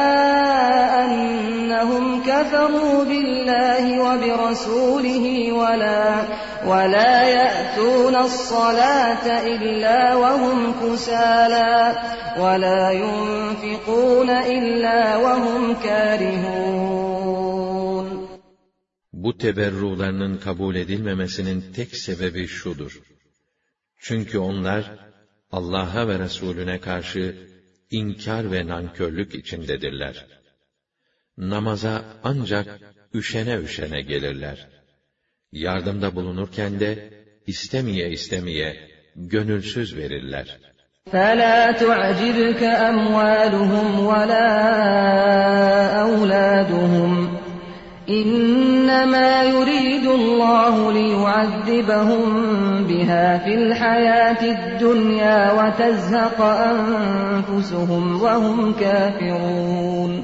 أَنَّهُمْ كَفَرُوا بِاللَّهِ وَبِرَسُولِهِ وَلَا وَلَا يَأْتُونَ الصَّلَاةَ إِلَّا وَهُمْ كُسَالَى وَلَا يُنْفِقُونَ إِلَّا وَهُمْ كَارِهُونَ. Bu teberrularının kabul edilmemesinin tek sebebi şudur. Çünkü onlar Allah'a ve Resulüne karşı inkar ve nankörlük içindedirler. Namaza ancak üşene üşene gelirler. Yardımda bulunurken de istemeye istemeye gönülsüz verirler. فَلَا تُعْجِبْكَ أَمْوَالُهُمْ وَلَا أَوْلَادُهُمْ إِنَّمَا يُرِيدُ اللَّهُ لِيُعَذِّبَهُم بِهَا فِي الْحَيَاةِ الدُّنْيَا وَتَزْهَقَ أَنفُسُهُمْ وَهُمْ كَافِرُونَ.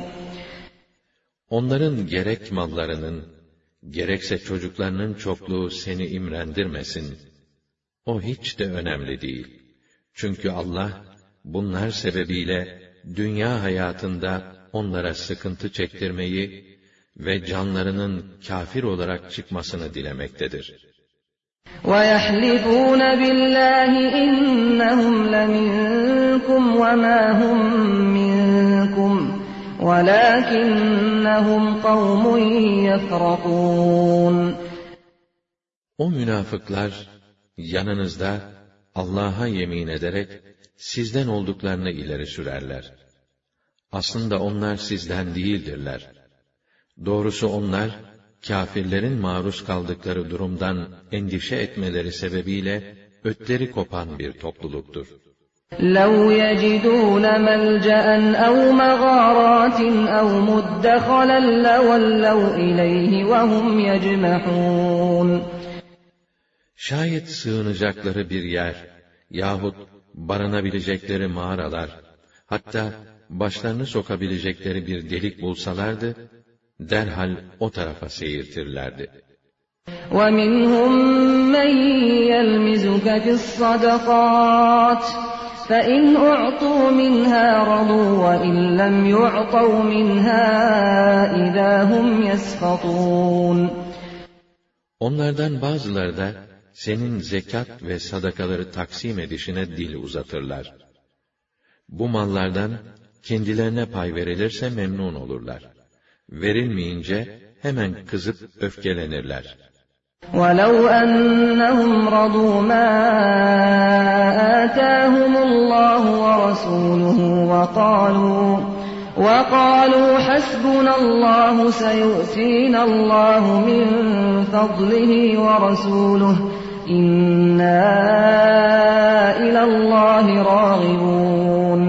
Onların gerek mallarının, gerekse çocuklarının çokluğu seni imrendirmesin. O hiç de önemli değil. Çünkü Allah, bunlar sebebiyle dünya hayatında onlara sıkıntı çektirmeyi ve canlarının kâfir olarak çıkmasını dilemektedir. وَيَحْلِفُونَ بِاللَّهِ إِنَّهُمْ لَمِنكُمْ وَمَا هُمْ مِنكُمْ وَلَكِنَّهُمْ قَوْمٌ يَفْرَقُونَ. O münafıklar yanınızda Allah'a yemin ederek sizden olduklarını ileri sürerler. Aslında onlar sizden değildirler. Doğrusu onlar, kâfirlerin maruz kaldıkları durumdan endişe etmeleri sebebiyle ötleri kopan bir topluluktur. لَوْ يَجِدُونَ مَلْجَأً أَوْ مَغَارَاتٍ أَوْ مُدَّخَلًا لَوَلَّوْا إِلَيْهِ وَهُمْ يَجْمَحُونَ. Şayet sığınacakları bir yer yahut barınabilecekleri mağaralar, hatta başlarını sokabilecekleri bir delik bulsalardı, derhal o tarafa seyirtirlerdi. وَمِنْهُمْ مَنْ يَلْمِزُكَ فِي الصَّدَقَاتِ فَإِنْ أُعْطُوا مِنْهَا رَضُوا وَإِنْ لَمْ يُعْطَوْا مِنْهَا إِذَا هُمْ يَسْخَطُونَ. Onlardan bazıları da senin zekat ve sadakaları taksim edişine dil uzatırlar. Bu mallardan kendilerine pay verilirse memnun olurlar. Verilmeyince hemen kızıp öfkelenirler. وَلَوْ أَنَّهُمْ رَضُوا مَا آتَاهُمُ اللَّهُ وَرَسُولُهُ وَقَالُوا وَقَالُوا حَسْبُنَا اللَّهُ سَيُؤْتِينَا اللَّهُ مِنْ فَضْلِهِ وَرَسُولُهُ إِنَّا إِلَى اللَّهِ رَاغِبُونَ.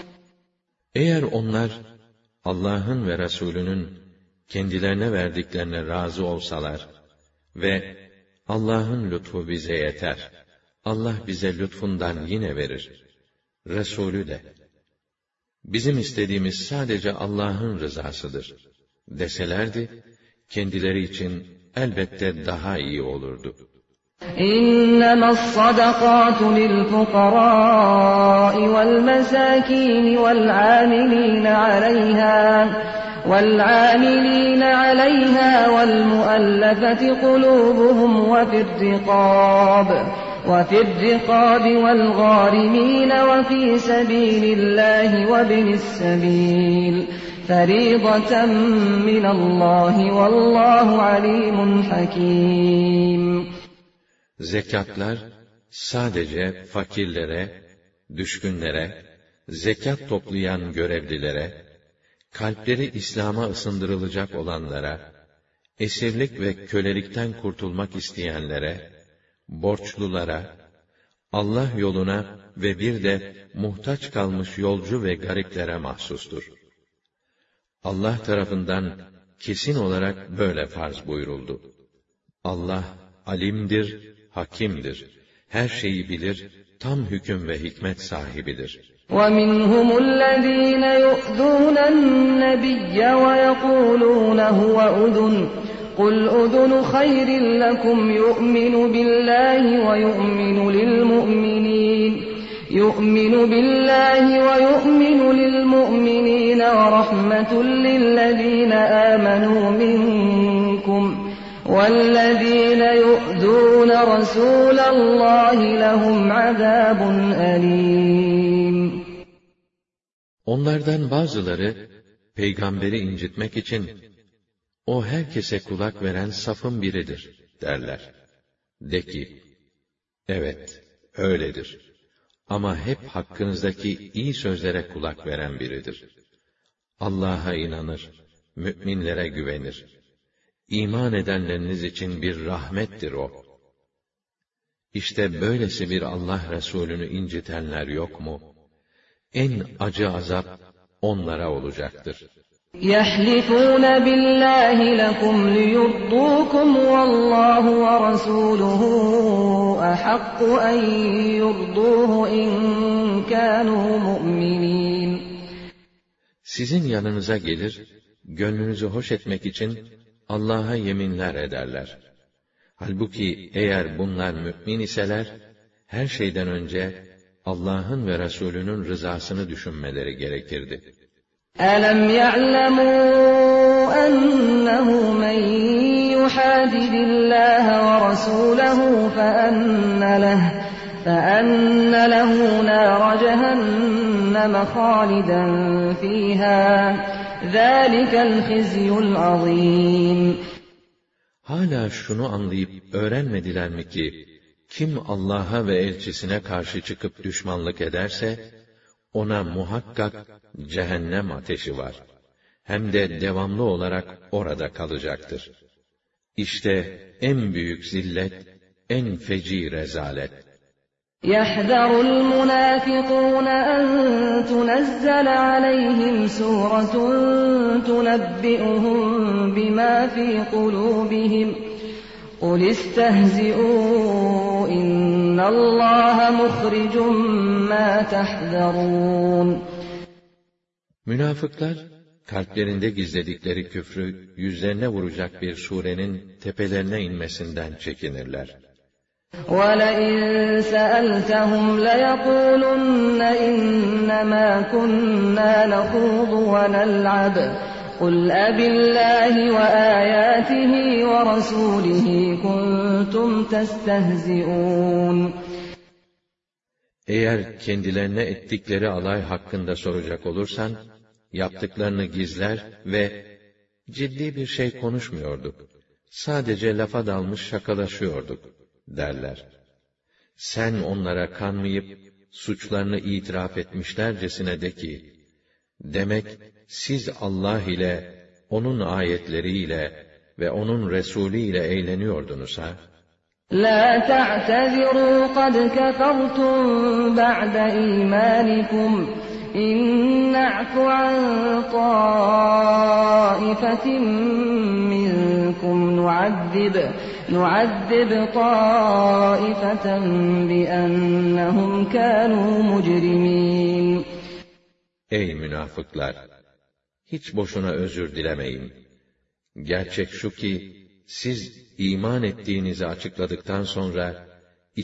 Eğer onlar Allah'ın ve Resulünün kendilerine verdiklerine razı olsalar ve Allah'ın lütfu bize yeter, Allah bize lütfundan yine verir, Resulü de, bizim istediğimiz sadece Allah'ın rızasıdır deselerdi, kendileri için elbette daha iyi olurdu. إِنَّمَا الصَّدَقَاتُ لِلْفُقَرَاءِ وَالْمَسَاكِينِ وَالْعَامِلِينَ عَلَيْهَا وَالْعَامِلِينَ عَلَيْهَا وَالْمُؤَلَّفَةِ قُلُوبُهُمْ وَفِي الرِّقَابِ وَفِي الرِّقَابِ وَالْغَارِمِينَ وَفِي سَبِيلِ اللّٰهِ وَابْنِ السَّبِيلِ فَرِيضَةً مِّنَ اللّٰهِ وَاللّٰهُ عَلِيمٌ حَكِيمٌ. Zekatlar sadece fakirlere, düşkünlere, zekat toplayan görevlilere, kalpleri İslam'a ısındırılacak olanlara, esirlik ve kölelikten kurtulmak isteyenlere, borçlulara, Allah yoluna ve bir de muhtaç kalmış yolcu ve gariplere mahsustur. Allah tarafından kesin olarak böyle farz buyuruldu. Allah alimdir, hakimdir. Her şeyi bilir, tam hüküm ve hikmet sahibidir. وَمِنْهُمُ الَّذ۪ينَ يُؤْذُونَ النَّبِيَّ وَيَقُولُونَ هُوَ أُذُنٌ قُلْ أُذُنُ خَيْرٍ لَكُمْ يُؤْمِنُ بِاللّٰهِ وَيُؤْمِنُ لِلْمُؤْمِنِينَ يُؤْمِنُ بِاللّٰهِ وَيُؤْمِنُ لِلْمُؤْمِنِينَ وَرَحْمَةٌ لِلَّذ۪ينَ آمَنُوا مِنْكُمْ وَالَّذ۪ينَ يُؤْذُونَ رَسُولَ اللّٰهِ لَهُمْ عَذَابٌ أَلِيمٌ. Onlardan bazıları, peygamberi incitmek için, o herkese kulak veren safın biridir, derler. De ki, evet, öyledir. Ama hep hakkınızdaki iyi sözlere kulak veren biridir. Allah'a inanır, müminlere güvenir. İman edenleriniz için bir rahmettir o. İşte böylesi bir Allah Resulü'nü incitenler yok mu? En acı azap onlara olacaktır. يَحْلِفُونَ بِاللّٰهِ لَكُمْ لِيُرْضُوكُمْ وَاللّٰهُ وَرَسُولُهُ أَحَقُّ أَنْ يُرْضُوهُ إِنْ كَانُوا مُؤْمِنِينَ. Sizin yanınıza gelir, gönlünüzü hoş etmek için Allah'a yeminler ederler. Halbuki eğer bunlar mümin iseler, her şeyden önce Allah'ın ve Resulünün rızasını düşünmeleri gerekirdi. أَلَمْ يَعْلَمُوا أَنَّهُ مَنْ يُحَادِدِ اللّٰهَ وَرَسُولَهُ فَأَنَّ لَهُ فَأَنَّ لَهُ نَارَ جَهَنَّمَ خَالِدًا فِيهَا ذَٰلِكَ الْخِزْيُ الْعَظِيمُ. Hala şunu anlayıp öğrenmediler mi ki, kim Allah'a ve elçisine karşı çıkıp düşmanlık ederse, ona muhakkak cehennem ateşi var. Hem de devamlı olarak orada kalacaktır. İşte en büyük zillet, en feci rezalet. يَحْذَرُ الْمُنَافِقُونَ أَنْ تُنَزَّلَ عَلَيْهِمْ سُورَةٌ تُنَبِّئُهُم بِمَا فِي قُلُوبِهِمْ قُلِ اسْتَهْزِئُوا إِنَّ اللّٰهَ مُخْرِجٌ مَا تَحْذَرُونَ. Münafıklar, kalplerinde gizledikleri küfrü yüzlerine vuracak bir surenin tepelerine inmesinden çekinirler. وَلَئِنْ سَأَلْتَهُمْ لَيَقُولُنَّ إِنَّمَا كُنَّا نَخُوضُ وَنَلْعَبُ قُلْ أَبِاللّٰهِ وَآيَاتِهِ وَرَسُولِهِ كُنْتُمْ تَسْتَهْزِئُونَ. Eğer kendilerine ettikleri alay hakkında soracak olursan, yaptıklarını gizler ve ciddi bir şey konuşmuyorduk, sadece lafa dalmış şakalaşıyorduk derler. Sen onlara kanmayıp, suçlarını itiraf etmişlercesine de ki, demek siz Allah ile, onun ayetleriyle ve onun Resulü ile eğleniyordunuz ha? لَا تَعْتَذِرُوا قَدْ كَفَرْتُمْ بَعْدَ إِيمَانِكُمْ إِنْ نَعْفُ عَنْ طَائِفَةٍ مِّنْكُمْ نُعَذِّبْ نُعَذِّبْ طَائِفَةً بِأَنَّهُمْ كَانُوا مُجْرِمِينَ. Ey münafıklar! Hiç boşuna özür dilemeyin. Gerçek şu ki, siz iman ettiğinizi açıkladıktan sonra,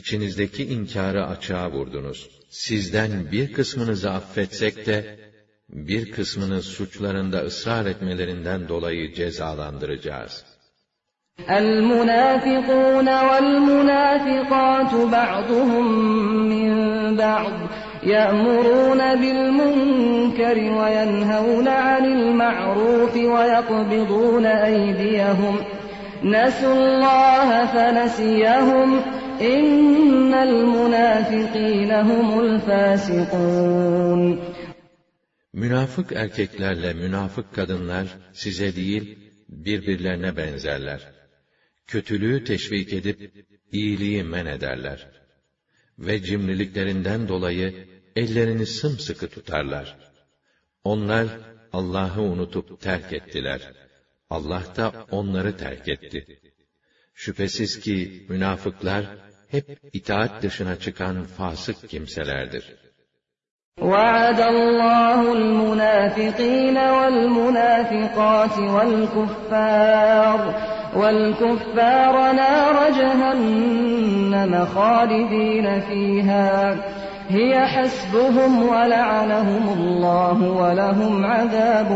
içinizdeki inkârı açığa vurdunuz. Sizden bir kısmınızı affetsek de, bir kısmını suçlarında ısrar etmelerinden dolayı cezalandıracağız. الْمُنَافِقُونَ وَالْمُنَافِقَاتُ بَعْضُهُمْ مِنْ بَعْضٍ يَأْمُرُونَ بِالْمُنْكَرِ وَيَنْهَوْنَ عَنِ الْمَعْرُوفِ وَيَقْبِضُونَ أَيْدِيَهُمْ نَسُوا اللَّهَ فَنَسِيَهُمْ إِنَّ الْمُنَافِقِينَ هُمُ الْفَاسِقُونَ. Münafık erkeklerle münafık kadınlar size değil, birbirlerine benzerler. Kötülüğü teşvik edip, iyiliği men ederler. Ve cimriliklerinden dolayı ellerini sımsıkı tutarlar. Onlar Allah'ı unutup terk ettiler. Allah da onları terk etti. Şüphesiz ki münafıklar hep itaat dışına çıkan fasık kimselerdir. وَعَدَ اللّٰهُ الْمُنَافِقِينَ وَالْمُنَافِقَاتِ وَالْكُفَّارَ وَالْكُفَّارَ نَارَ جَهَنَّمَ خَالِدِينَ فِيهَا هِيَ حَسْبُهُمْ وَلَعَنَهُمُ اللّٰهُ وَلَهُمْ عَذَابٌ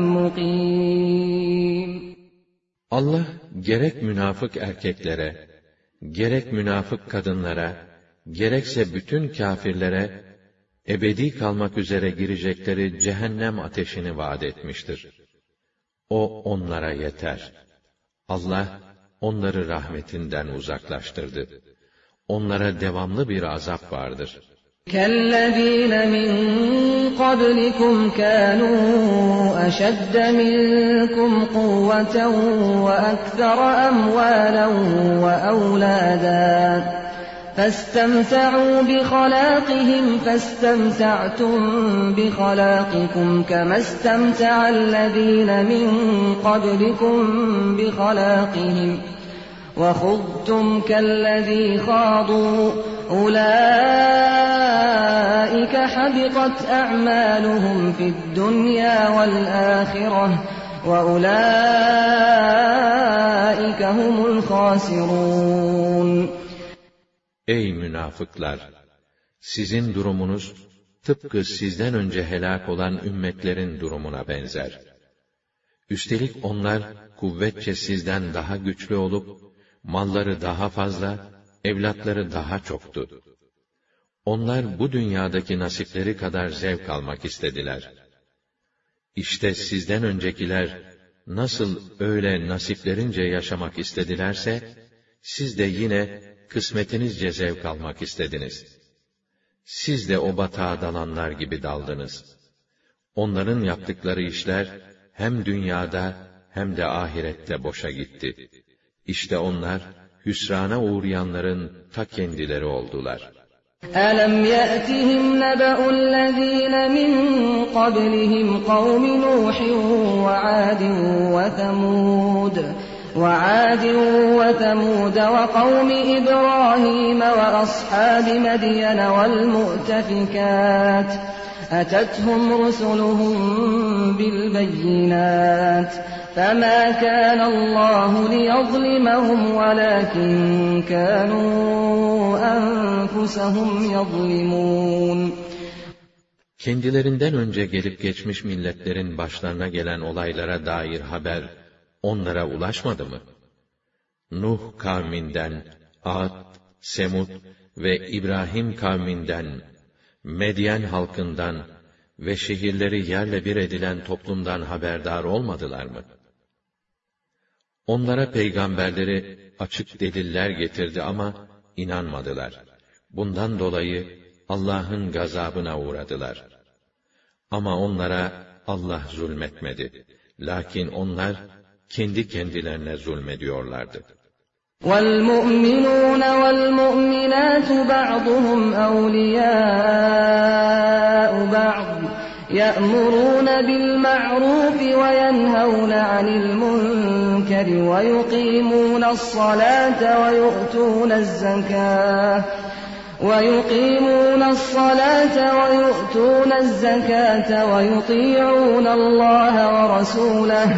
مُقِيمٌ. Allah gerek münafık erkeklere, gerek münafık kadınlara, gerekse bütün kâfirlere ebedi kalmak üzere girecekleri cehennem ateşini vaat etmiştir. O onlara yeter. Allah onları rahmetinden uzaklaştırdı. Onlara devamlı bir azap vardır. كَالَّذ۪ينَ مِنْ قَبْلِكُمْ كَانُوا أَشَدَّ مِنْكُمْ قُوَّةً وَأَكْثَرَ أَمْوَالًا وَأَوْلَادًا فَاسْتَمْتَعُوا بِخَلَاقِهِمْ فَاسْتَمْتَعْتُمْ بِخَلَاقِكُمْ كَمَا اسْتَمْتَعَ الَّذ۪ينَ مِنْ قَبْلِكُمْ بِخَلَاقِهِمْ وَخُضْتُمْ كَالَّذ۪ي خَاضُوا أُولَٰئِكَ حَبِطَتْ أَعْمَالُهُمْ فِي الدُّنْيَا وَالْآخِرَةِ وَأُولَٰئِكَ هُمُ الْخَاسِرُونَ. Ey münafıklar! Sizin durumunuz, tıpkı sizden önce helak olan ümmetlerin durumuna benzer. Üstelik onlar, kuvvetçe sizden daha güçlü olup, malları daha fazla, evlatları daha çoktu. Onlar bu dünyadaki nasipleri kadar zevk almak istediler. İşte sizden öncekiler, nasıl öyle nasiplerince yaşamak istedilerse, siz de yine kısmetinizce zevk almak istediniz. Siz de o batağa dalanlar gibi daldınız. Onların yaptıkları işler, hem dünyada hem de ahirette boşa gitti. İşte onlar, hüsrana uğrayanların ta kendileri oldular. أَلَمْ يَأْتِهِمْ نَبَأُ الَّذ۪ينَ مِنْ قَبْلِهِمْ قَوْمِ نُوحٍ وَعَادٍ وَثَمُودَ وَعَادٍ وَثَمُودَ وَقَوْمِ إِبْرَاهِيمَ وَأَصْحَابِ مَدْيَنَ وَالْمُؤْتَفِكَاتِ أَتَتْهُمْ رُسُلُهُم بِالْبَيِّنَاتِ فَمَا كَانَ اللّٰهُ لِيَظْلِمَهُمْ وَلَكِنْ كَانُوا أَنفُسَهُمْ يَظْلِمُونَ. Kendilerinden önce gelip geçmiş milletlerin başlarına gelen olaylara dair haber onlara ulaşmadı mı? Nuh kavminden, Ad, Semud ve İbrahim kavminden, Medyen halkından ve şehirleri yerle bir edilen toplumdan haberdar olmadılar mı? Onlara peygamberleri açık deliller getirdi ama inanmadılar. Bundan dolayı Allah'ın gazabına uğradılar. Ama onlara Allah zulmetmedi. Lakin onlar kendi kendilerine zulmediyorlardı. وَالْمُؤْمِنُونَ وَالْمُؤْمِنَاتُ بَعْضُهُمْ أَوْلِيَاءُ بَعْضٍ يَأْمُرُونَ بِالْمَعْرُوفِ وَيَنْهَوْنَ عَنِ الْمُنكَرِ وَيُقِيمُونَ الصَّلَاةَ وَيُؤْتُونَ الزَّكَاةَ وَيُقِيمُونَ الصَّلَاةَ وَيُؤْتُونَ الزَّكَاةَ وَيُطِيعُونَ اللَّهَ وَرَسُولَهُ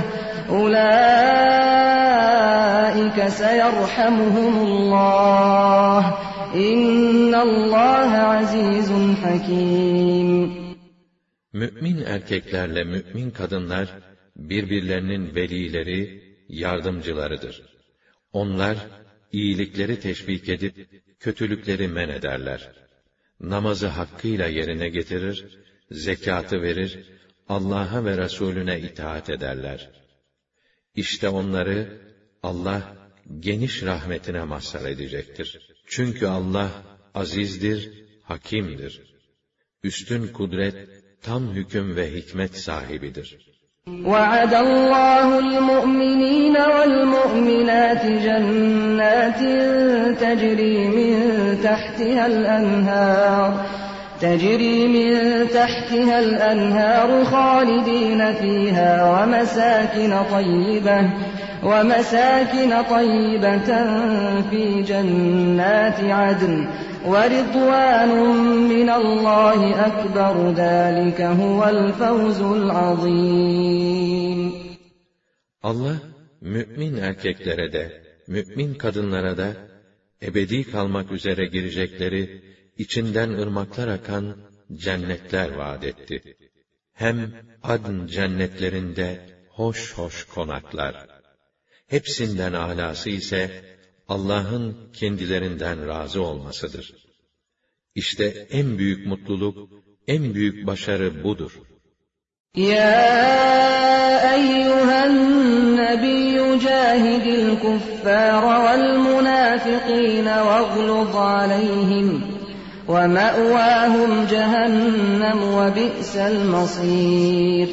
أُولَٰئِكَ سَيَرْحَمُهُمُ اللّٰهُ إِنَّ اللّٰهَ عَزِيزٌ حَكِيمٌ. Mümin erkeklerle mümin kadınlar birbirlerinin velileri, yardımcılarıdır. Onlar iyilikleri teşvik edip kötülükleri men ederler. Namazı hakkıyla yerine getirir, zekatı verir, Allah'a ve Resulüne itaat ederler. İşte onları Allah geniş rahmetine mazhar edecektir. Çünkü Allah azizdir, hakimdir. Üstün kudret, tam hüküm ve hikmet sahibidir. وَعَدَ اللّٰهُ الْمُؤْمِنِينَ وَالْمُؤْمِنَاتِ جَنَّاتٍ تَجْرِي مِنْ تَحْتِهَا الْأَنْهَارُ تَجْرِي مِنْ تَحْتِهَا الْأَنْهَارُ خَالِدِينَ فِيهَا وَمَسَاكِنَ طَيِّبَةً وَمَسَاكِنَ طَيِّبَةً فِي جَنَّاتِ عَدْنٍ وَرِضْوَانٌ مِّنَ اللّٰهِ أَكْبَرُ ذَٰلِكَ هُوَ الْفَوْزُ الْعَظِيمُ. Allah, mümin erkeklere de, mümin kadınlara da, ebedi kalmak üzere girecekleri, içinden ırmaklar akan cennetler vaat etti. Hem adn cennetlerinde hoş hoş konaklar. Hepsinden âlâsı ise, Allah'ın kendilerinden razı olmasıdır. İşte en büyük mutluluk, en büyük başarı budur. Ya eyyühen nebiyyü cahidil kuffâre vel münâfikîne vegluz aleyhim ve me'vâhum cehennem ve bi'sel masîr.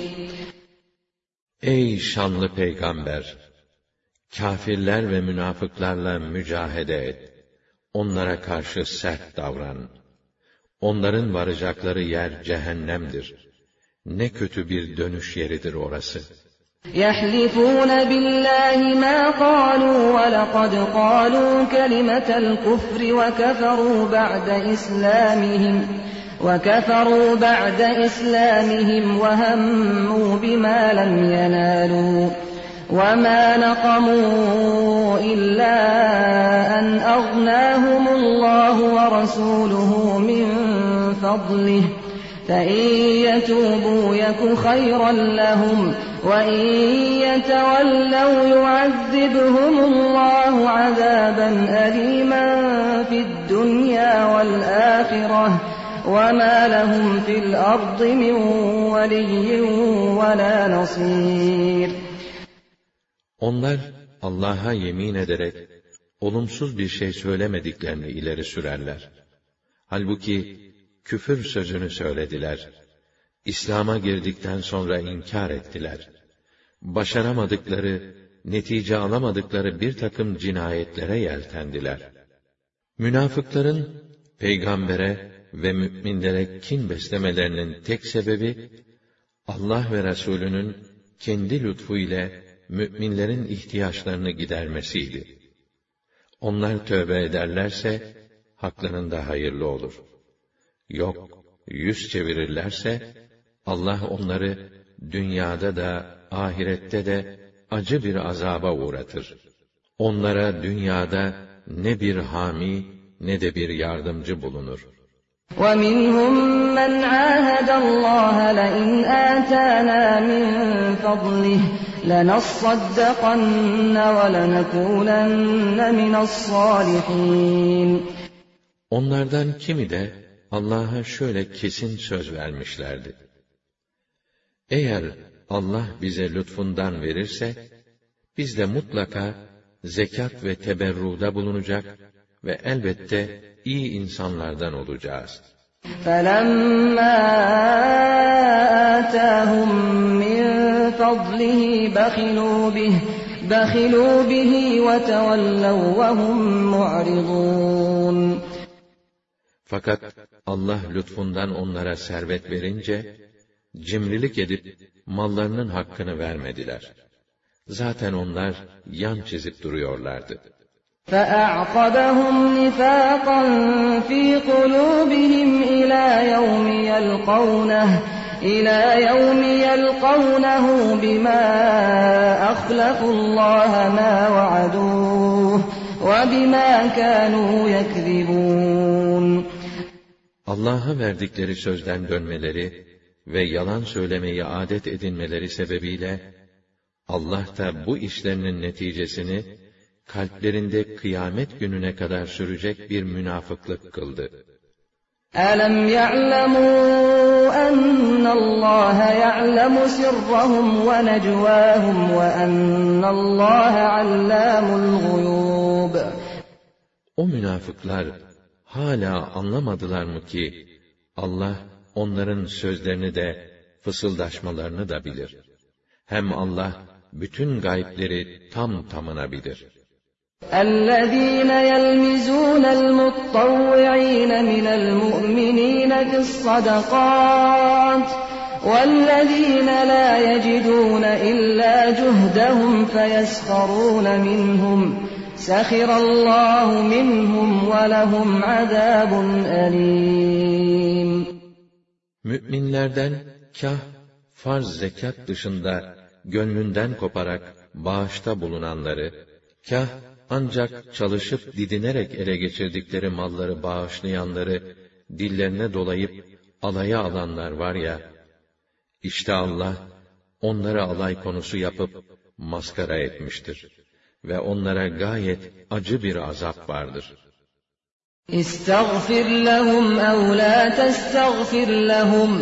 Ey şanlı peygamber! Kâfirler ve münafıklarla mücahede et. Onlara karşı sert davran. Onların varacakları yer cehennemdir. Ne kötü bir dönüş yeridir orası. يَحْلِفُونَ بِاللّٰهِ مَا قَالُوا وَلَقَدْ قَالُوا كَلِمَةَ الْكُفْرِ وَكَفَرُوا بَعْدَ إِسْلَامِهِمْ وَكَفَرُوا بَعْدَ إِسْلَامِهِمْ وَهَمُّوا بِمَا لَمْ يَنَالُوا وَمَا نَقَمُوا إِلَّا أَنْ أَغْنَاهُمُ اللّٰهُ وَرَسُولُهُ مِنْ فَضْلِهِ فَإِنْ يَتُوبُوا يَكُ خَيْرًا لَهُمْ وَإِنْ يَتَوَلَّوْا يُعَذِّبْهُمُ اللّٰهُ عَذَابًا أَلِيمًا فِي الدُّنْيَا وَالْآخِرَةِ وَمَا لَهُمْ فِي الْأَرْضِ مِنْ وَلِيٍّ وَلَا نَصِيرٍ. Onlar Allah'a yemin ederek olumsuz bir şey söylemediklerini ileri sürerler. Halbuki küfür sözünü söylediler. İslam'a girdikten sonra inkar ettiler. Başaramadıkları, netice alamadıkları bir takım cinayetlere yeltendiler. Münafıkların peygambere ve müminlere kin beslemelerinin tek sebebi Allah ve Resulünün kendi lütfu ile müminlerin ihtiyaçlarını gidermesiydi. Onlar tövbe ederlerse haklarında hayırlı olur. Yok, yüz çevirirlerse Allah onları dünyada da ahirette de acı bir azaba uğratır. Onlara dünyada ne bir hami ne de bir yardımcı bulunur. وَمِنْهُمْ مَنْ عَاهَدَ اللّٰهَ لَئِنْ آتَانَا مِنْ فَضْلِهِ لَنَصَّدَّقَنَّ وَلَنَكُونَنَّ مِنَ الصَّالِحِينَ. Onlardan kimi de Allah'a şöyle kesin söz vermişlerdi. Eğer Allah bize lütfundan verirse, biz de mutlaka zekat ve teberruda bulunacak ve elbette iyi insanlardan olacağız. فَلَمَّا آتَاهُمْ مِنْ فَضْلِهِ بَخِلُوا بِهِ بَخِلُوا بِهِ وَتَوَلَّوْا وَهُمْ مُعْرِضُونَ. Fakat Allah lütfundan onlara servet verince, cimrilik edip mallarının hakkını vermediler. Zaten onlar yan çizip duruyorlardı. فَأَعْقَبَهُمْ نِفَاقًا فِي قُلُوبِهِمْ إِلَى يَوْمِ يَلْقَوْنَهُ إِلَى يَوْمِ يَلْقَوْنَهُ بِمَا أَخْلَفُوا اللّٰهَ مَا وَعَدُوهُ وَبِمَا كَانُوا يَكْذِبُونَ. Allah'a verdikleri sözden dönmeleri ve yalan söylemeyi adet edinmeleri sebebiyle, Allah da bu işlerinin neticesini, kalplerinde kıyamet gününe kadar sürecek bir münafıklık kıldı. أَلَمْ يَعْلَمُوا أَنَّ اللّٰهَ يَعْلَمُ سِرَّهُمْ وَنَجْوَاهُمْ وَأَنَّ اللّٰهَ عَلَّامُ الْغُيُوبِ. O münafıklar hala anlamadılar mı ki, Allah onların sözlerini de, fısıldaşmalarını da bilir. Hem Allah, bütün gaybleri tam tamına bilir. اَلَّذ۪ينَ يَلْمِزُونَ الْمُطَّوِّع۪ينَ مِنَ الْمُؤْمِن۪ينَ فِي الصَّدَقَاتِ وَالَّذ۪ينَ لَا يَجِدُونَ إِلَّا جُهْدَهُمْ فَيَسْخَرُونَ مِنْهُمْ سَخِرَ اللّٰهُ مِنْهُمْ وَلَهُمْ عَذَابٌ أَلِيمٌ. Müminlerden kâh farz zekat dışında gönlünden koparak bağışta bulunanları, kâh ancak çalışıp didinerek ele geçirdikleri malları bağışlayanları dillerine dolayıp alaya alanlar var ya, işte Allah onları alay konusu yapıp maskara etmiştir ve onlara gayet acı bir azap vardır. İstagfir lehum ev la testagfir lehum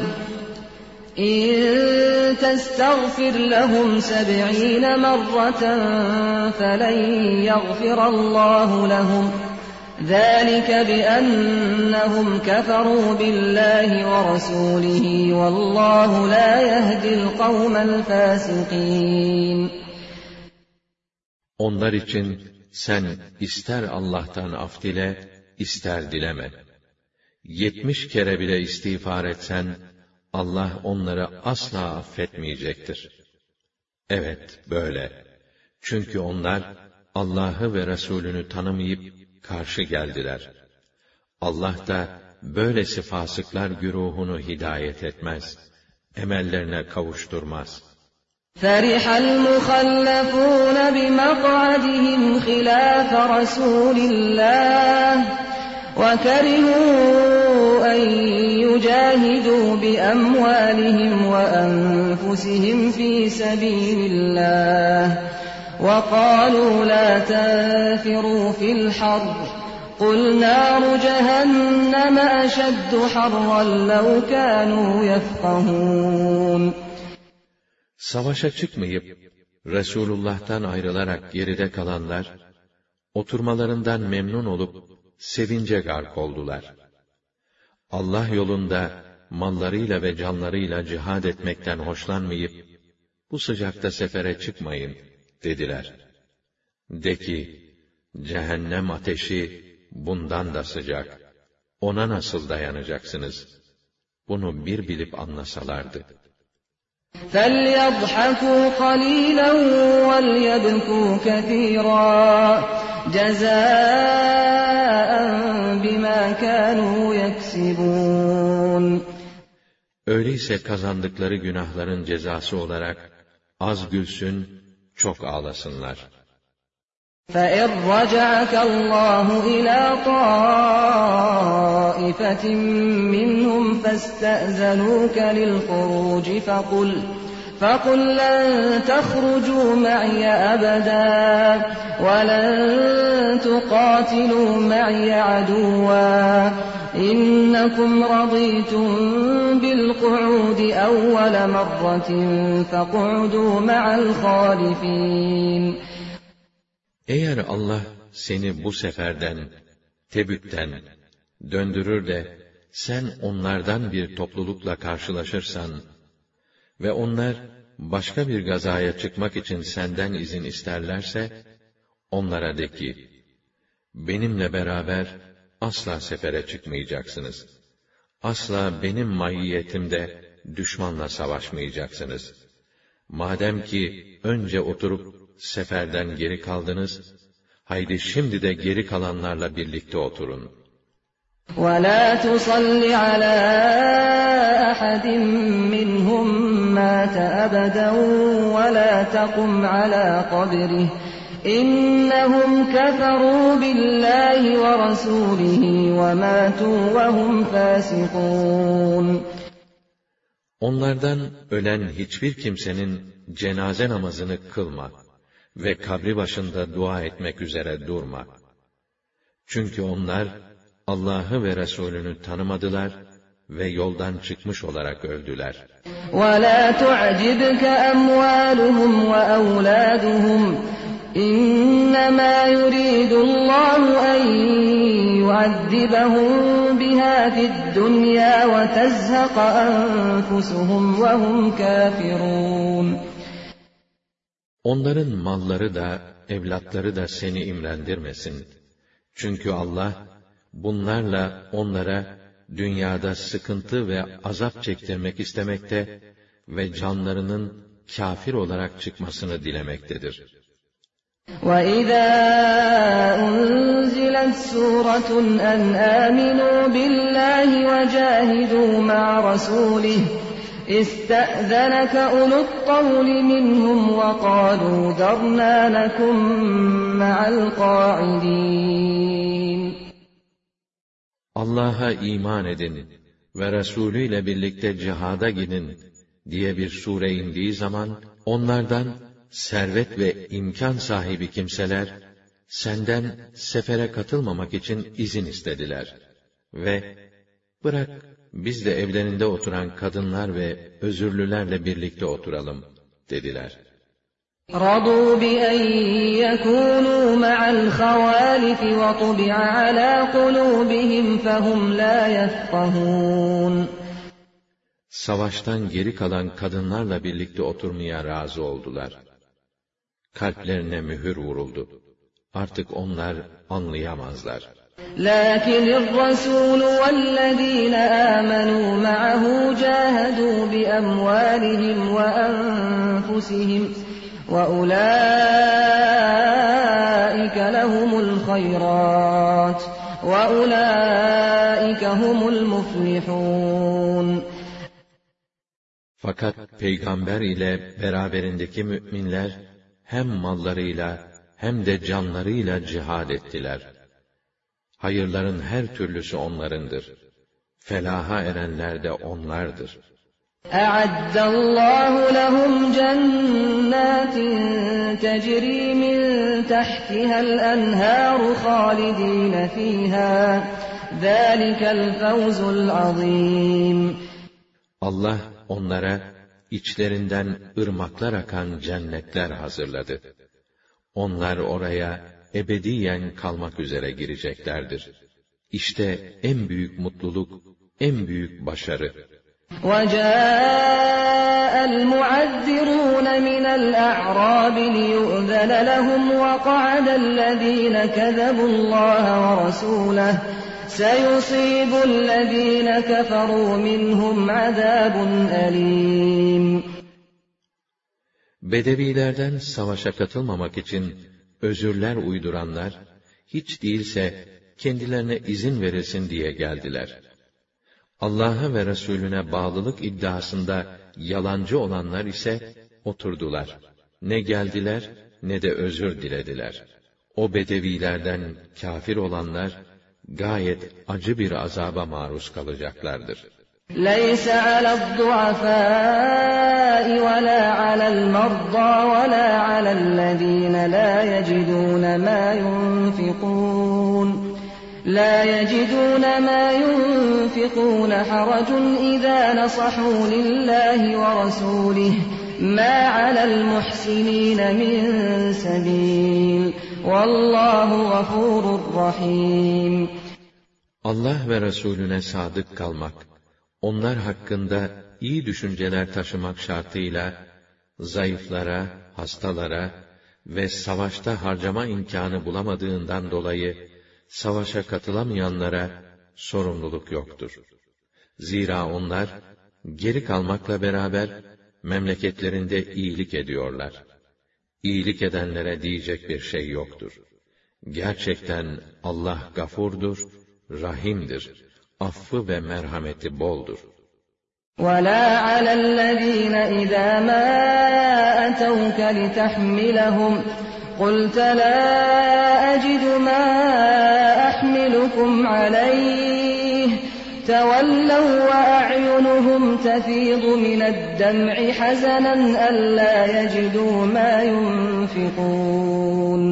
İn testagfir lehum seb'ine merraten felen yagfirallahu lehum ذَٰلِكَ بِأَنَّهُمْ كَفَرُوا بِاللّٰهِ وَرَسُولِهِ وَاللّٰهُ لَا يَهْدِي الْقَوْمَ الْفَاسِقِينَ. Onlar için sen ister Allah'tan af dile, ister dileme. Yetmiş kere bile istiğfar etsen, Allah onları asla affetmeyecektir. Evet, böyle. Çünkü onlar, Allah'ı ve Resulünü tanımayıp, karşı geldiler. Allah da, böylesi fasıklar güruhunu hidayet etmez, emellerine kavuşturmaz. فَرِحَ الْمُخَلَّفُونَ بِمَقْعَدِهِمْ خِلَافَ رَسُولِ اللّٰهِ وَكَرِهُوا أَنْ يُجَاهِدُوا بِأَمْوَالِهِمْ وَأَنْفُسِهِمْ فِي سَبِيلِ اللّٰهِ وَقَالُوا لَا تَنْفِرُوا فِي الْحَرِّ قُلْ نَارُ جَهَنَّمَ أَشَدُّ حَرًّا لَوْ كَانُوا يَفْقَهُونَ. Savaşa çıkmayıp, Resulullah'tan ayrılarak geride kalanlar, oturmalarından memnun olup, sevince gark oldular. Allah yolunda, mallarıyla ve canlarıyla cihad etmekten hoşlanmayıp, bu sıcakta sefere çıkmayın, dediler. De ki, cehennem ateşi bundan da sıcak. Ona nasıl dayanacaksınız? Bunu bir bilip anlasalardı. فَلْيَضْحَكُوا قَلِيلًا وَلْيَبْكُوا كَثِيرًا جَزَاءً بِمَا كَانُوا يَكْسِبُونَ. Öyleyse kazandıkları günahların cezası olarak, az gülsün, çok ağlasınlar. فَإِنْ رَجَعَكَ اللّٰهُ إِلَى طَائِفَةٍ مِّنْهُمْ فَاسْتَأْذَنُوكَ لِلْخُرُوجِ فَقُلْ فَقُلْ لَنْ تَخْرُجُوا مَعِيَ أَبَدًا وَلَنْ تُقَاتِلُوا مَعِيَ عَدُوًّا إِنَّكُمْ رَضِيتُمْ بِالْقُعُودِ أَوَّلَ مَرَّةٍ فَاقْعُدُوا مَعَ الْخَالِفِينَ. Eğer Allah seni bu seferden, Tebük'ten döndürür de, sen onlardan bir toplulukla karşılaşırsan ve onlar başka bir gazaya çıkmak için senden izin isterlerse, onlara de ki, benimle beraber asla sefere çıkmayacaksınız. Asla benim maiyetimde düşmanla savaşmayacaksınız. Madem ki önce oturup seferden geri kaldınız, haydi şimdi de geri kalanlarla birlikte oturun. وَلَا تُصَلِّ عَلَى أَحَدٍ مِّنْهُمْ مَاتَ أَبَدًا وَلَا تَقُمْ عَلَى قَبْرِهِ إِنَّهُمْ كَفَرُوا بِاللّٰهِ وَرَسُولِهِ وَمَاتُوا وَهُمْ فَاسِقُونَ. Onlardan ölen hiçbir kimsenin cenaze namazını kılma ve kabri başında dua etmek üzere durma. Çünkü onlar Allah'ı ve Resulünü tanımadılar ve yoldan çıkmış olarak öldüler. وَلَا تُعْجِبْكَ أَمْوَالُهُمْ وَأَوْلَادُهُمْ إِنَّمَا يُرِيدُ اللَّهُ أَن يُعَذِّبَهُم بِهَا فِي الدُّنْيَا وَتَزْهَقَ أَنفُسُهُمْ وَهُمْ كَافِرُونَ. Onların malları da, evlatları da seni imrendirmesin. Çünkü Allah, bunlarla onlara dünyada sıkıntı ve azap çektirmek istemekte ve canlarının kâfir olarak çıkmasını dilemektedir. وَإِذَا أُنْزِلَتْ سُورَةٌ أَنْ آمِنُوا بِاللَّهِ وَجَاهِدُوا مَعَ رَسُولِهِ اسْتَأْذَنَكَ أُولُو الطَّوْلِ مِنْهُمْ وَقَالُوا ذَرْنَا نَكُنْ مَعَ الْقَاعِدِينَ. Allah'a iman edin ve Resulü ile birlikte cihada gidin diye bir sure indiği zaman, onlardan servet ve imkan sahibi kimseler, senden sefere katılmamak için izin istediler. Ve, bırak biz de evlerinde oturan kadınlar ve özürlülerle birlikte oturalım dediler. رَضُوا بِأَنْ يَكُونُوا مَعَ الْخَوَالِفِ وَطُبِعَ عَلَى قُلُوبِهِمْ فَهُمْ لَا يَفْقَهُونَ. Savaştan geri kalan kadınlarla birlikte oturmaya razı oldular. Kalplerine mühür vuruldu. Artık onlar anlayamazlar. لَكِنِ الرَّسُولُ وَالَّذِينَ آمَنُوا مَعَهُ جَاهَدُوا بِأَمْوَالِهِمْ وَأَنفُسِهِمْ وَأُولَٰئِكَ لَهُمُ الْخَيْرَاتُ وَأُولَٰئِكَ هُمُ الْمُفْلِحُونَ. Fakat Peygamber ile beraberindeki müminler hem mallarıyla hem de canlarıyla cihad ettiler. Hayırların her türlüsü onlarındır. Felaha erenler de onlardır. أَعَدَّ اللَّهُ لَهُمْ جَنَّاتٍ تَجْرِي مِنْ تَحْتِهَا الْأَنْهَارُ خَالِدِينَ فِيهَا ذَلِكَ الْفَوْزُ الْعَظِيمُ. Allah onlara içlerinden ırmaklar akan cennetler hazırladı. Onlar oraya ebediyen kalmak üzere gireceklerdir. İşte en büyük mutluluk, en büyük başarı. وَجَاءَ الْمُعَذِّرُونَ مِنَ الْأَعْرَابِ لِيُؤْذَنَ لَهُمْ وَقَعَدَ الَّذِينَ كَذَبُوا اللَّهَ وَرَسُولَهُ سَيُصِيبُ الَّذِينَ كَفَرُوا مِنْهُمْ عَذَابٌ أَلِيمٌ. Bedevilerden savaşa katılmamak için özürler uyduranlar, hiç değilse kendilerine izin verilsin diye geldiler. Allah'a ve Resulüne bağlılık iddiasında yalancı olanlar ise oturdular. Ne geldiler ne de özür dilediler. O bedevilerden kâfir olanlar gayet acı bir azaba maruz kalacaklardır. لَيْسَ عَلَى الضُّعَفَاءِ وَلَا عَلَى الْمَرْضَى وَلَا عَلَى الَّذِينَ لَا يَجِدُونَ مَا يُنْفِقُونَ لَا يَجِدُونَ مَا يُنْفِقُونَ حَرَجٌ إِذَا نَصَحُوا لِلَّهِ وَرَسُولِهِ مَا عَلَى الْمُحْسِنِينَ مِنْ سَبِيلٍ وَاللّٰهُ غَفُورٌ رَحِيمٌ. Allah ve Resulüne sadık kalmak, onlar hakkında iyi düşünceler taşımak şartıyla, zayıflara, hastalara ve savaşta harcama imkanı bulamadığından dolayı, savaşa katılamayanlara sorumluluk yoktur. Zira onlar, geri kalmakla beraber, memleketlerinde iyilik ediyorlar. İyilik edenlere diyecek bir şey yoktur. Gerçekten Allah gafurdur, rahimdir. Affı ve merhameti boldur. وَلَا عَلَى الَّذِينَ إِذَا مَا أَتَوْكَ لِتَحْمِلَهُمْ قُلْتَ لَا أَجِدُ مَا أَحْمِلُكُمْ عَلَيْهِ تَوَلَّوْا وَأَعْيُنُهُمْ تَفِيضُ مِنَ الدَّمْعِ حَزَنًا أَلَّا يَجِدُوا مَا يُنْفِقُونَ.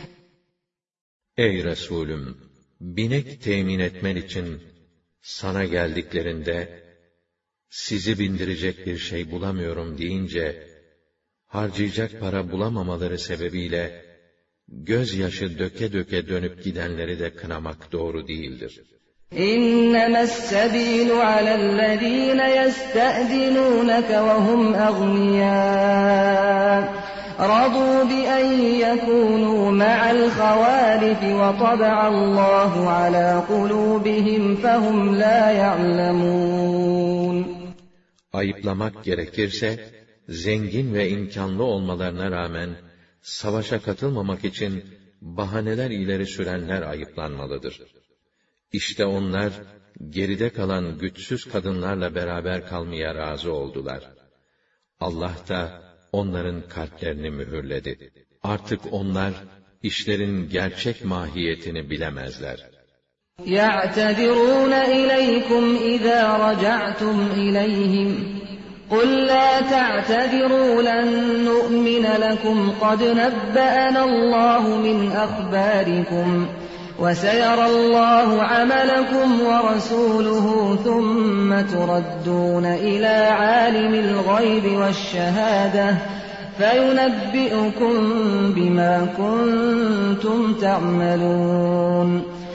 Ey Resulüm! Binek temin etmen için sana geldiklerinde, sizi bindirecek bir şey bulamıyorum deyince, harcayacak para bulamamaları sebebiyle, gözyaşı döke döke dönüp gidenleri de kınamak doğru değildir. إِنَّمَا السَّبِيلُ عَلَى الَّذ۪ينَ يَسْتَأْذِنُونَكَ وَهُمْ أَغْنِيَاءُ رَضُوا بِأَنْ يَكُونُوا مَعَ الْخَوَالِفِ وَطَبَعَ اللّٰهُ عَلَى قُلُوبِهِمْ فَهُمْ لَا يَعْلَمُونَ. Ayıplamak gerekirse, zengin ve imkanlı olmalarına rağmen, savaşa katılmamak için bahaneler ileri sürenler ayıplanmalıdır. İşte onlar, geride kalan güçsüz kadınlarla beraber kalmaya razı oldular. Allah da onların kalplerini mühürledi. Artık onlar, işlerin gerçek mahiyetini bilemezler. يَعْتَذِرُونَ إِلَيْكُمْ إِذَا رَجَعْتُمْ إِلَيْهِمْ قُلْ لَا تَعْتَذِرُوا لَن نُّؤْمِنَ لَكُمْ قَدْ نَبَّأَنَا اللَّهُ مِنْ أَخْبَارِكُمْ وَسَيَرَى اللَّهُ عَمَلَكُمْ وَرَسُولُهُ ثُمَّ تُرَدُّونَ إِلَى عَالِمِ الْغَيْبِ وَالشَّهَادَةِ فَيُنَبِّئُكُم بِمَا كُنتُمْ تَعْمَلُونَ.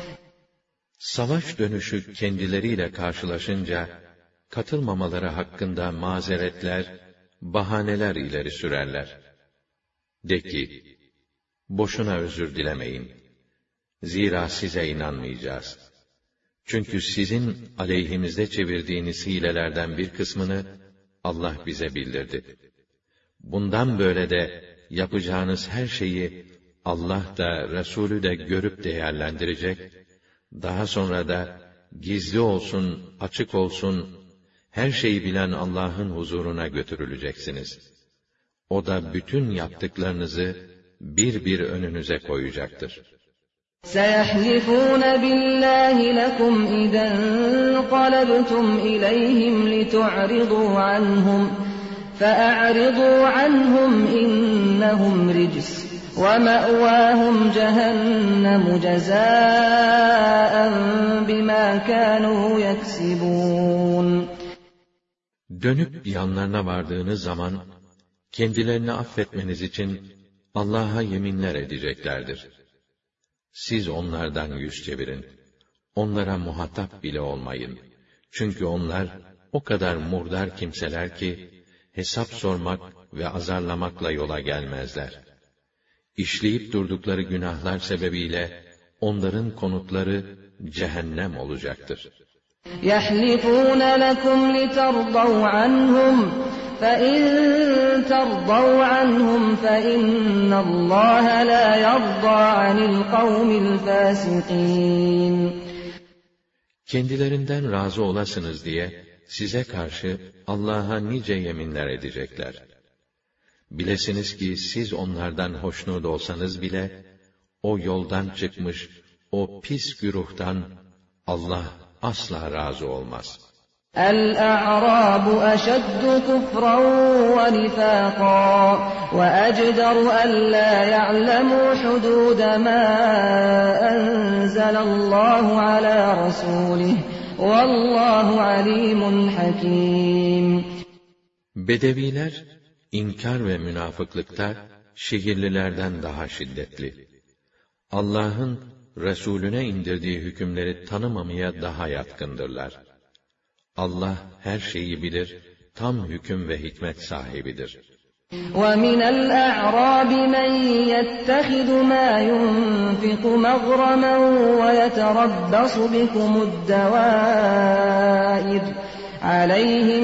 Savaş dönüşü kendileriyle karşılaşınca, katılmamaları hakkında mazeretler, bahaneler ileri sürerler. De ki, boşuna özür dilemeyin. Zira size inanmayacağız. Çünkü sizin aleyhimizde çevirdiğiniz hilelerden bir kısmını Allah bize bildirdi. Bundan böyle de yapacağınız her şeyi Allah da Resulü de görüp değerlendirecek, daha sonra da gizli olsun, açık olsun, her şeyi bilen Allah'ın huzuruna götürüleceksiniz. O da bütün yaptıklarınızı bir bir önünüze koyacaktır. سَيَحْلِفُونَ بِاللّٰهِ لَكُمْ اِذَا انْقَلَبْتُمْ اِلَيْهِمْ لِتُعْرِضُوا عَنْهُمْ فَأَعْرِضُوا عَنْهُمْ اِنَّهُمْ رِجْسٌ وَمَأْوَاهُمْ جَهَنَّمُ جَزَاءً بِمَا كَانُوا يَكْسِبُونَ. Dönüp yanlarına vardığınız zaman, kendilerini affetmeniz için Allah'a yeminler edeceklerdir. Siz onlardan yüz çevirin. Onlara muhatap bile olmayın. Çünkü onlar o kadar murdar kimseler ki, hesap sormak ve azarlamakla yola gelmezler. İşleyip durdukları günahlar sebebiyle, onların konutları cehennem olacaktır. يَحْلِفُونَ لَكُمْ لِتَرْضَوْا عَنْهُمْ فَإِنْ تَرْضَوْا عَنْهُمْ فَإِنَّ اللّٰهَ لَا يَرْضَى عَنِ الْقَوْمِ الْفَاسِقِينَ. Kendilerinden razı olasınız diye, size karşı Allah'a nice yeminler edecekler. Bilesiniz ki siz onlardan hoşnut olsanız bile, o yoldan çıkmış, o pis güruhtan Allah asla razı olmaz. الْأَعْرَابُ أَشَدُّ كُفْرًا وَنِفَاقًا وَأَجْدَرُ أَلَّا يَعْلَمُوا حُدُودَ مَا أَنزَلَ اللّٰهُ عَلَى رَسُولِهِ وَاللّٰهُ عَلِيمٌ حَكِيمٌ. Bedeviler, inkar ve münafıklıkta şehirlilerden daha şiddetli. Allah'ın Resulüne indirdiği hükümleri tanımamaya daha yatkındırlar. Allah her şeyi bilir, tam hüküm ve hikmet sahibidir. وَمِنَ الْأَعْرَابِ مَنْ يَتَّخِذُ مَا يُنْفِقُ مَغْرَمًا وَيَتَرَبَّصُ بِكُمُ الدَّوَائِرَ عَلَيْهِمْ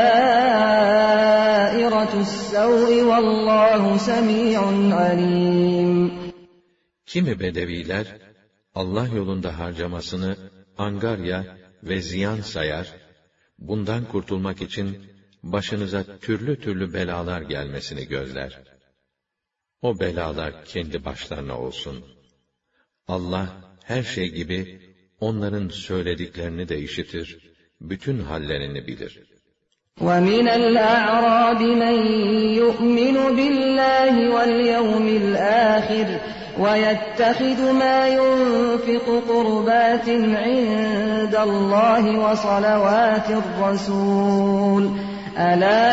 دَائِرَةُ السَّوْءِ وَاللّٰهُ سَمِيعٌ عَلِيمٌ. Kimi bedeviler, Allah yolunda harcamasını angarya ve ziyan sayar, bundan kurtulmak için başınıza türlü türlü belalar gelmesini gözler. O belalar kendi başlarına olsun. Allah her şey gibi onların söylediklerini de işitir, bütün hallerini bilir. وَمِنَ الْأَعْرَابِ مَنْ يُؤْمِنُ بِاللَّهِ وَالْيَوْمِ الْآخِرِ وَيَتَّخِذُ مَا يُنْفِقُ قُرُبَاتٍ عِنْدَ اللَّهِ وَصَلَوَاتِ الرَّسُولِ أَلَا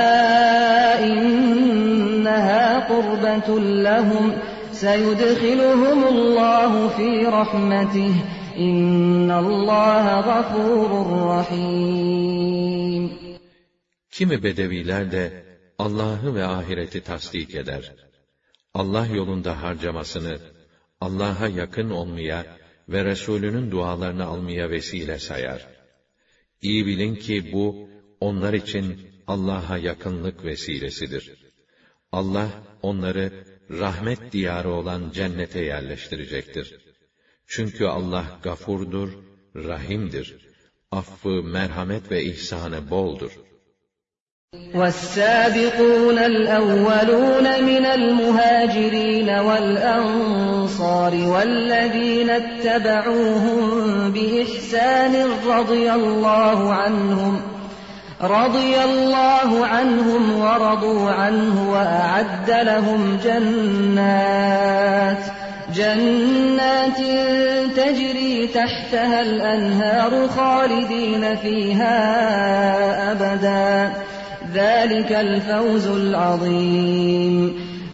إِنَّهَا قُرْبَةٌ لَهُمْ سَيُدْخِلُهُمُ اللَّهُ فِي رَحْمَتِهِ إِنَّ اللَّهَ غَفُورٌ رَحِيمٌ. Kimi bedeviler de Allah'ı ve ahireti tasdik eder. Allah yolunda harcamasını, Allah'a yakın olmaya ve Resulünün dualarını almaya vesile sayar. İyi bilin ki bu, onlar için Allah'a yakınlık vesilesidir. Allah, onları rahmet diyarı olan cennete yerleştirecektir. Çünkü Allah gafurdur, rahimdir. Affı, merhamet ve ihsanı boldur. وَالسَّابِقُونَ الْأَوَّلُونَ مِنَ الْمُهَاجِرِينَ وَالْأَنصَارِ وَالَّذِينَ اتَّبَعُوهُم بِإِحْسَانٍ رَضِيَ اللَّهُ عَنْهُمْ رَضِيَ اللَّهُ عَنْهُمْ وَرَضُوا عَنْهُ وَأَعَدَّ لَهُمْ جَنَّاتٍ جَنَّاتٍ تَجْرِي تَحْتَهَا الْأَنْهَارُ خَالِدِينَ فِيهَا أَبَدًا ذَٰلِكَ الْفَوْزُ الْعَظِيمُ.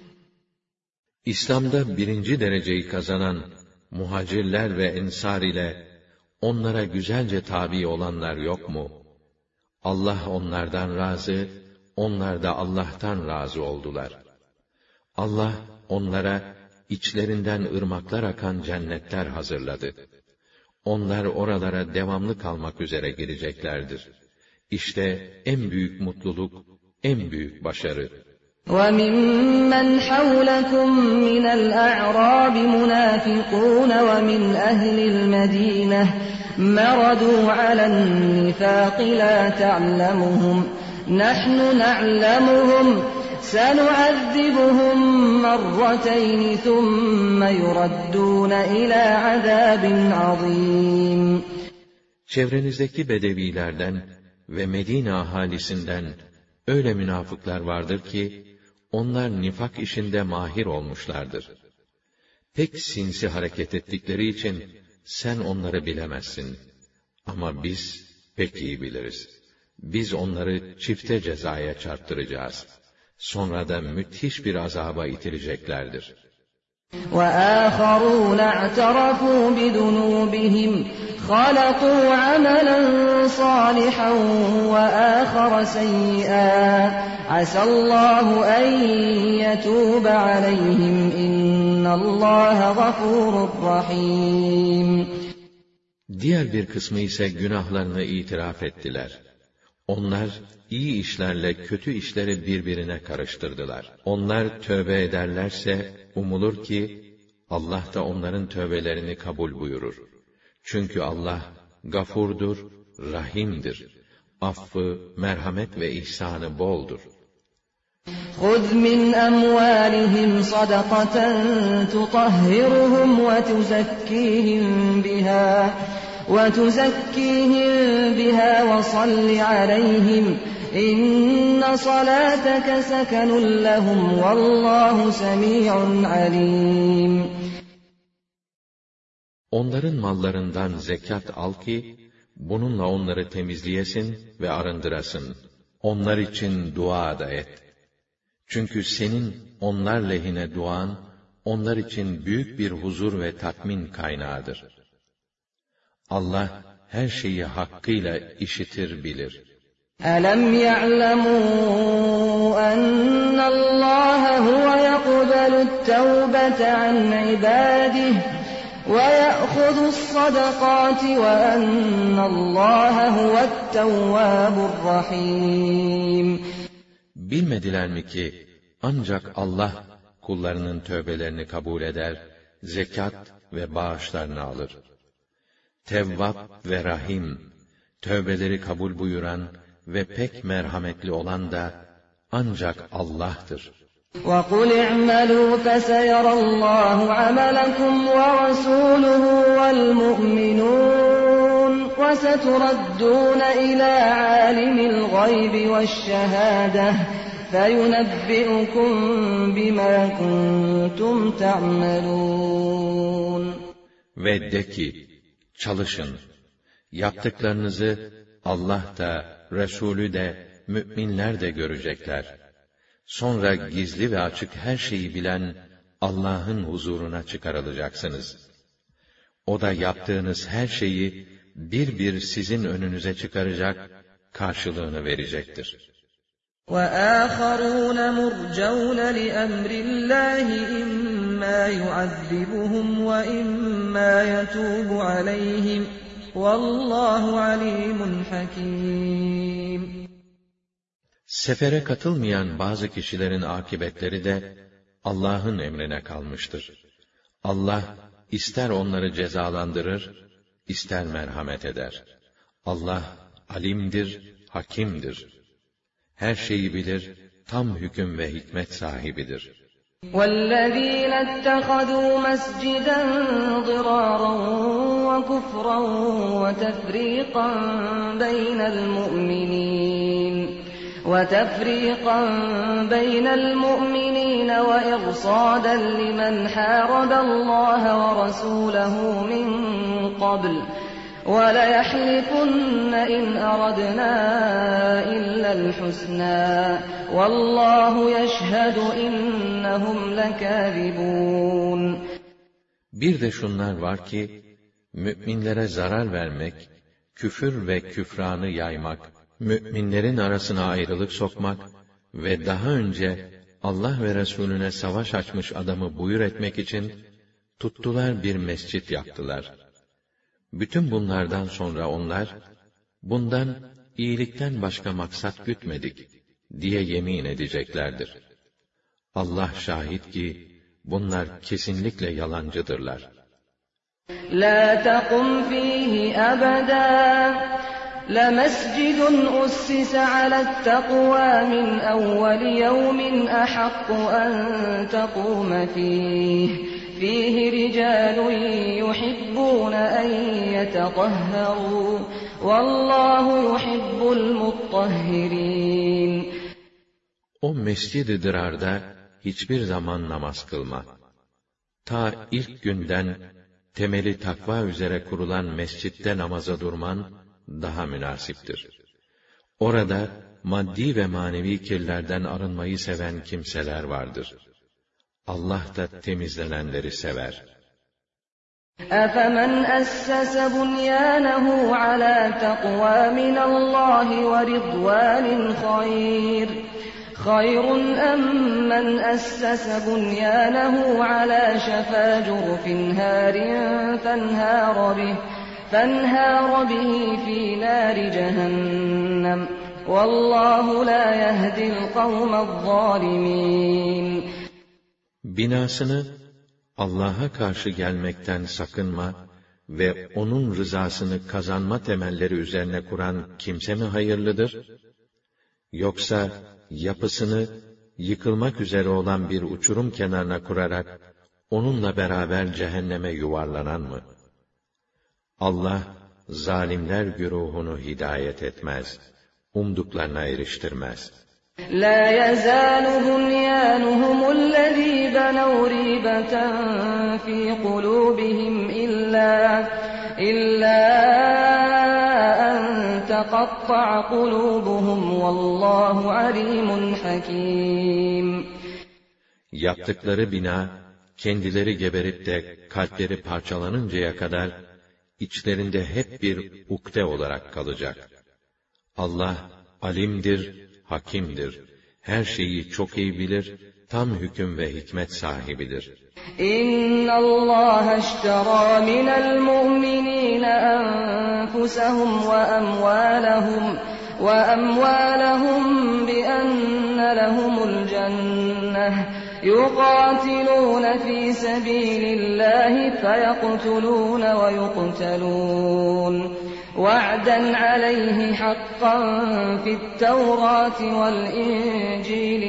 İslam'da birinci dereceyi kazanan muhacirler ve ensar ile onlara güzelce tabi olanlar yok mu? Allah onlardan razı, onlar da Allah'tan razı oldular. Allah onlara içlerinden ırmaklar akan cennetler hazırladı. Onlar oralara devamlı kalmak üzere gireceklerdir. İşte en büyük mutluluk, en büyük başarı. وَمِمَّنْ حَوْلَكُمْ مِنَ الْأَعْرَابِ مُنَافِقُونَ وَمِنْ أَهْلِ الْمَدِينَةِ مَرَدُوا عَلَى النِّفَاقِ لَا تَعْلَمُهُمْ نَحْنُ نَعْلَمُهُمْ سَنُعَذِّبُهُمْ مَرَّتَيْنِ ثُمَّ يُرَدُّونَ إِلَى عَذَابٍ عَظِيمٍ. Çevrenizdeki bedevilerden ve Medine ahalisinden öyle münafıklar vardır ki, onlar nifak işinde mahir olmuşlardır. Pek sinsi hareket ettikleri için, sen onları bilemezsin. Ama biz pek iyi biliriz. Biz onları çifte cezaya çarptıracağız. Sonra da müthiş bir azaba itileceklerdir. وَآخَرُونَ اعْتَرَفُوا بِذُنُوبِهِمْ خَلَطُوا عَمَلًا صَالِحًا وَآخَرَ سَيِّئًا عَسَى اللَّهُ أَن يَتُوبَ عَلَيْهِمْ إِنَّ اللَّهَ غَفُورٌ رَحِيمٌ. Diğer bir kısmı ise günahlarını itiraf ettiler. Onlar iyi işlerle kötü işleri birbirine karıştırdılar. Onlar tövbe ederlerse umulur ki Allah da onların tövbelerini kabul buyurur. Çünkü Allah gafurdur, rahimdir. Affı, merhamet ve ihsanı boldur. خُذْ مِنْ أَمْوَالِهِمْ صَدَقَةً تُطَهِّرُهُمْ وَتُزَكِّيهِمْ بِهَا وَتُزَكِّيهِمْ بِهَا وَصَلِّ عَلَيْهِمْ إِنَّ صَلَاتَكَ سَكَنٌ لَهُمْ وَاللَّهُ سَمِيعٌ عَلِيمٌ. Onların mallarından zekat al ki, bununla onları temizleyesin ve arındırasın. Onlar için dua da et. Çünkü senin onlar lehine duan, onlar için büyük bir huzur ve tatmin kaynağıdır. Allah her şeyi hakkıyla işitir, bilir. أَلَمْ يَعْلَمُوا أَنَّ اللَّهَ هُوَ يَقْبَلُ التَّوْبَةَ عَنْ عِبَادِهِ وَيَأْخُذُ الصَّدَقَاتِ وَأَنَّ اللَّهَ هُوَ التَّوَّابُ الرَّحِيمُ. Bilmediler mi ki ancak Allah kullarının tövbelerini kabul eder, zekat ve bağışlarını alır. Tevvab ve Rahim, tövbeleri kabul buyuran ve pek merhametli olan da ancak Allah'tır. وَقُلْ اعْمَلُوا فَسَيَرَى اللَّهُ عَمَلَكُمْ وَرَسُولُهُ وَالْمُؤْمِنُونَ فستردون إلى عالم الغيب والشهادة فينبئكم بما كنتم تعملون. Ve de ki, çalışın, yaptıklarınızı Allah da, Resulü de, müminler de görecekler. Sonra gizli ve açık her şeyi bilen Allah'ın huzuruna çıkarılacaksınız. O da yaptığınız her şeyi bir bir sizin önünüze çıkaracak, karşılığını verecektir. وَآخَرُونَ مُرْجَوْنَ لِأَمْرِ اللّٰهِ إِمَّا يُعَذِّبُهُمْ وَإِمَّا يَتُوبُ عَلَيْهِمْ وَاللّٰهُ عَلِيمٌ حَكِيمٌ. Sefere katılmayan bazı kişilerin akıbetleri de Allah'ın emrine kalmıştır. Allah ister onları cezalandırır, ister merhamet eder. Allah alimdir, hakimdir. Her şeyi bilir, tam hüküm ve hikmet sahibidir. وَالَّذ۪ينَ اتَّخَذُوا مَسْجِدًا ضِرَارًا وَكُفْرًا وَتَفْرِيقًا بَيْنَ الْمُؤْمِنِينَ وَتَفْرِيقًا بَيْنَ الْمُؤْمِنِينَ وَإِرْصَادًا لِمَنْ حَارَبَ اللّٰهَ وَرَسُولَهُ مِنْ قَبْلُ وَلَيَحْلِفُنَّ إِنْ أَرَدْنَا إِلَّا الْحُسْنَى وَاللّٰهُ يَشْهَدُ إِنَّهُمْ لَكَاذِبُونَ. Bir de şunlar var ki, müminlere zarar vermek, küfür ve küfranı yaymak, müminlerin arasına ayrılık sokmak ve daha önce Allah ve Resulüne savaş açmış adamı buyur etmek için tuttular bir mescit yaptılar. Bütün bunlardan sonra onlar, bundan iyilikten başka maksat gütmedik diye yemin edeceklerdir. Allah şahit ki, bunlar kesinlikle yalancıdırlar. لَا تَقُمْ ف۪يهِ أَبَدًا لَمَسْجِدٌ أُسِّسَ عَلَى التَّقْوَى مِنْ أَوَّلِ يَوْمٍ أَحَقُّ أَنْ تَقُومَ فِيهِ فِيهِ رِجَالٌ يُحِبُّونَ أَنْ يَتَطَهَّرُوا وَاللّٰهُ يُحِبُّ الْمُطَّهِّرِينَ. O mescid-i Dirar'da hiçbir zaman namaz kılma. Ta ilk günden temeli takva üzere kurulan mescitte namaza durman daha münasiptir. Orada maddi ve manevi kirlerden arınmayı seven kimseler vardır. Allah da temizlenenleri sever. أَفَمَنْ أَسَّسَ بُنْيَانَهُ عَلَى تَقْوَى مِنَ اللّٰهِ وَرِضْوَانٍ خَيْرٌ خَيْرٌ أَمْ مَنْ أَسَّسَ بُنْيَانَهُ عَلَى شَفَا جُرُفٍ هَارٍ فَانْهَارَ بِهِ فَانْهَارَ بِهِ فِي نَارِ جَهَنَّمَ وَاللّٰهُ لَا يَهْدِي الْقَوْمَ الظَّالِمِينَ. Binasını Allah'a karşı gelmekten sakınma ve onun rızasını kazanma temelleri üzerine kuran kimse mi hayırlıdır? Yoksa yapısını yıkılmak üzere olan bir uçurum kenarına kurarak onunla beraber cehenneme yuvarlanan mı? Allah zalimler güruhunu hidayet etmez, umduklarına eriştirmez. لَا يَزَالُ بُنْيَانُهُمُ الَّذ۪ي بَنَوْا رِيبَةً ف۪ي قُلُوبِهِمْ إِلَّا إِلَّا أَنْ تَقَطَّعَ قُلُوبُهُمْ وَاللّٰهُ عَلِيمٌ حَكِيمٌ. Yaptıkları bina, kendileri geberip de kalpleri parçalanıncaya kadar, içlerinde hep bir ukde olarak kalacak. Allah, alimdir, hakimdir. Her şeyi çok iyi bilir, tam hüküm ve hikmet sahibidir. İnna Allah iştera minel mu'minîne enfusahum ve emvâlehum ve emvâlehum bi enne lehumul cenneh yuqatilûne fî sebîlillâhi feyeqtulûne ve yuqtelûn. وَعْدًا عَلَيْهِ حَقًّا فِي التَّوْرَاةِ وَالْإِنْجِيلِ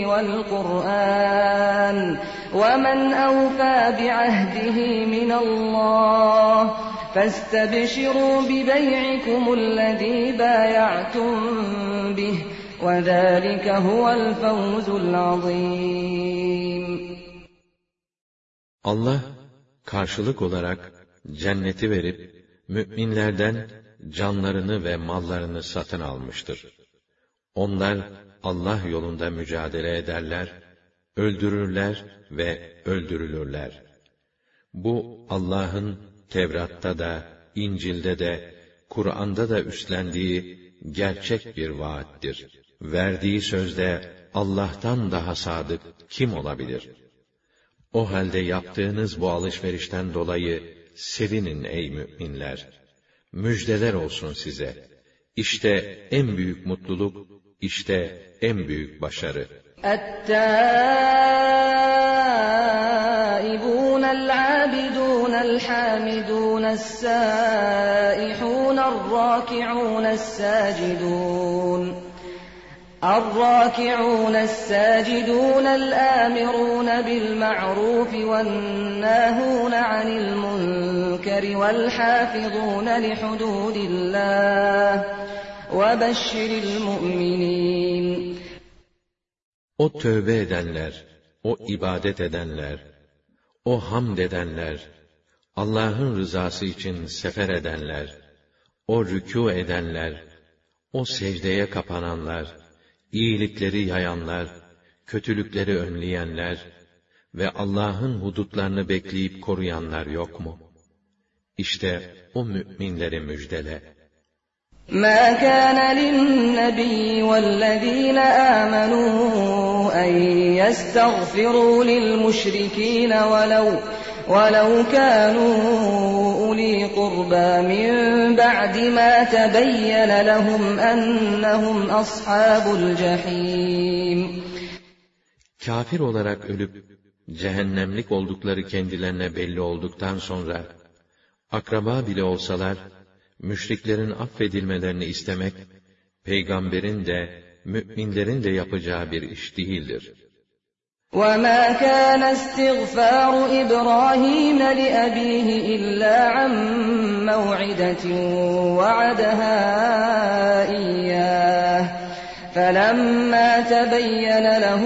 وَالْقُرْآنِ وَمَنْ أَوْفَى بِعَهْدِهِ مِنَ اللّٰهِ فَاسْتَبْشِرُوا بِبَيْعِكُمُ الَّذ۪ي بَايَعْتُمْ بِهِ وَذَٰلِكَ هُوَ الْفَوْزُ الْعَظِيمُ. Allah karşılık olarak cenneti verip müminlerden canlarını ve mallarını satın almıştır. Onlar Allah yolunda mücadele ederler, öldürürler ve öldürülürler. Bu Allah'ın Tevrat'ta da, İncil'de de, Kur'an'da da üstlendiği gerçek bir vaattir. Verdiği sözde Allah'tan daha sadık kim olabilir? O halde yaptığınız bu alışverişten dolayı sevinin ey müminler. Müjdeler olsun size. İşte en büyük mutluluk, işte en büyük başarı. التائبون العابدون الحامدون السائحون الراكعون الساجدون الراكعون الساجدون الآمرون بالمعروف والناهون عن المنكر والحافظون لحدود الله وبشر المؤمنين. O tövbe edenler, o ibadet edenler, o hamd edenler, Allah'ın rızası için sefer edenler, o rükû edenler, o secdeye kapananlar, iyilikleri yayanlar, kötülükleri önleyenler ve Allah'ın hudutlarını bekleyip koruyanlar yok mu? İşte o müminleri müjdele. مَا كَانَ لِلنَّبِيِّ وَالَّذ۪ينَ آمَنُوا أَنْ يَسْتَغْفِرُوا لِلْمُشْرِك۪ينَ وَلَوْ وَلَوْ كَانُوا أُولِي قُرْبَى مِنْ بَعْدِ مَا تَبَيَّنَ لَهُمْ أَنَّهُمْ أَصْحَابُ الْجَحِيمِ. Kafir olarak ölüp cehennemlik oldukları kendilerine belli olduktan sonra akraba bile olsalar müşriklerin affedilmelerini istemek, peygamberin de, müminlerin de yapacağı bir iş değildir. وَمَا كَانَ اسْتِغْفَارُ إِبْرَاهِيمَ لِأَبِيهِ إِلَّا عَن مَّوْعِدَةٍ وَعَدَهَا إِيَّاهُ فَلَمَّا تَبَيَّنَ لَهُ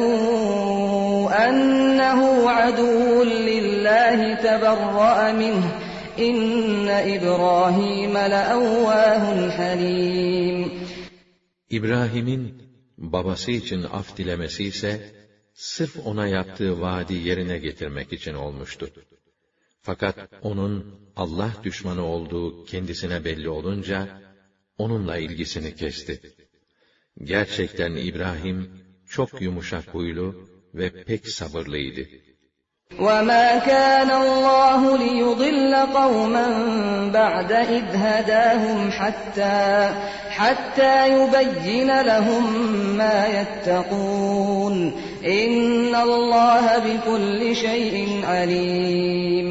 أَنَّهُ عَدُوٌّ لِّلَّهِ تَبَرَّأَ مِنْهُ İnne İbrahim le'awwâhun halîm. İbrahim'in babası için af dilemesi ise sırf ona yaptığı vaadi yerine getirmek için olmuştu. Fakat onun Allah düşmanı olduğu kendisine belli olunca onunla ilgisini kesti. Gerçekten İbrahim çok yumuşak huylu ve pek sabırlıydı. وَمَا كَانَ اللّٰهُ لِيُضِلَّ قَوْمًا بَعْدَ إِذْ هَدَاهُمْ حَتَّى حَتَّى يُبَيِّنَ لَهُم مَّا يَتَّقُونَ إِنَّ اللّٰهَ بِكُلِّ شَيْءٍ عَلِيمٌ.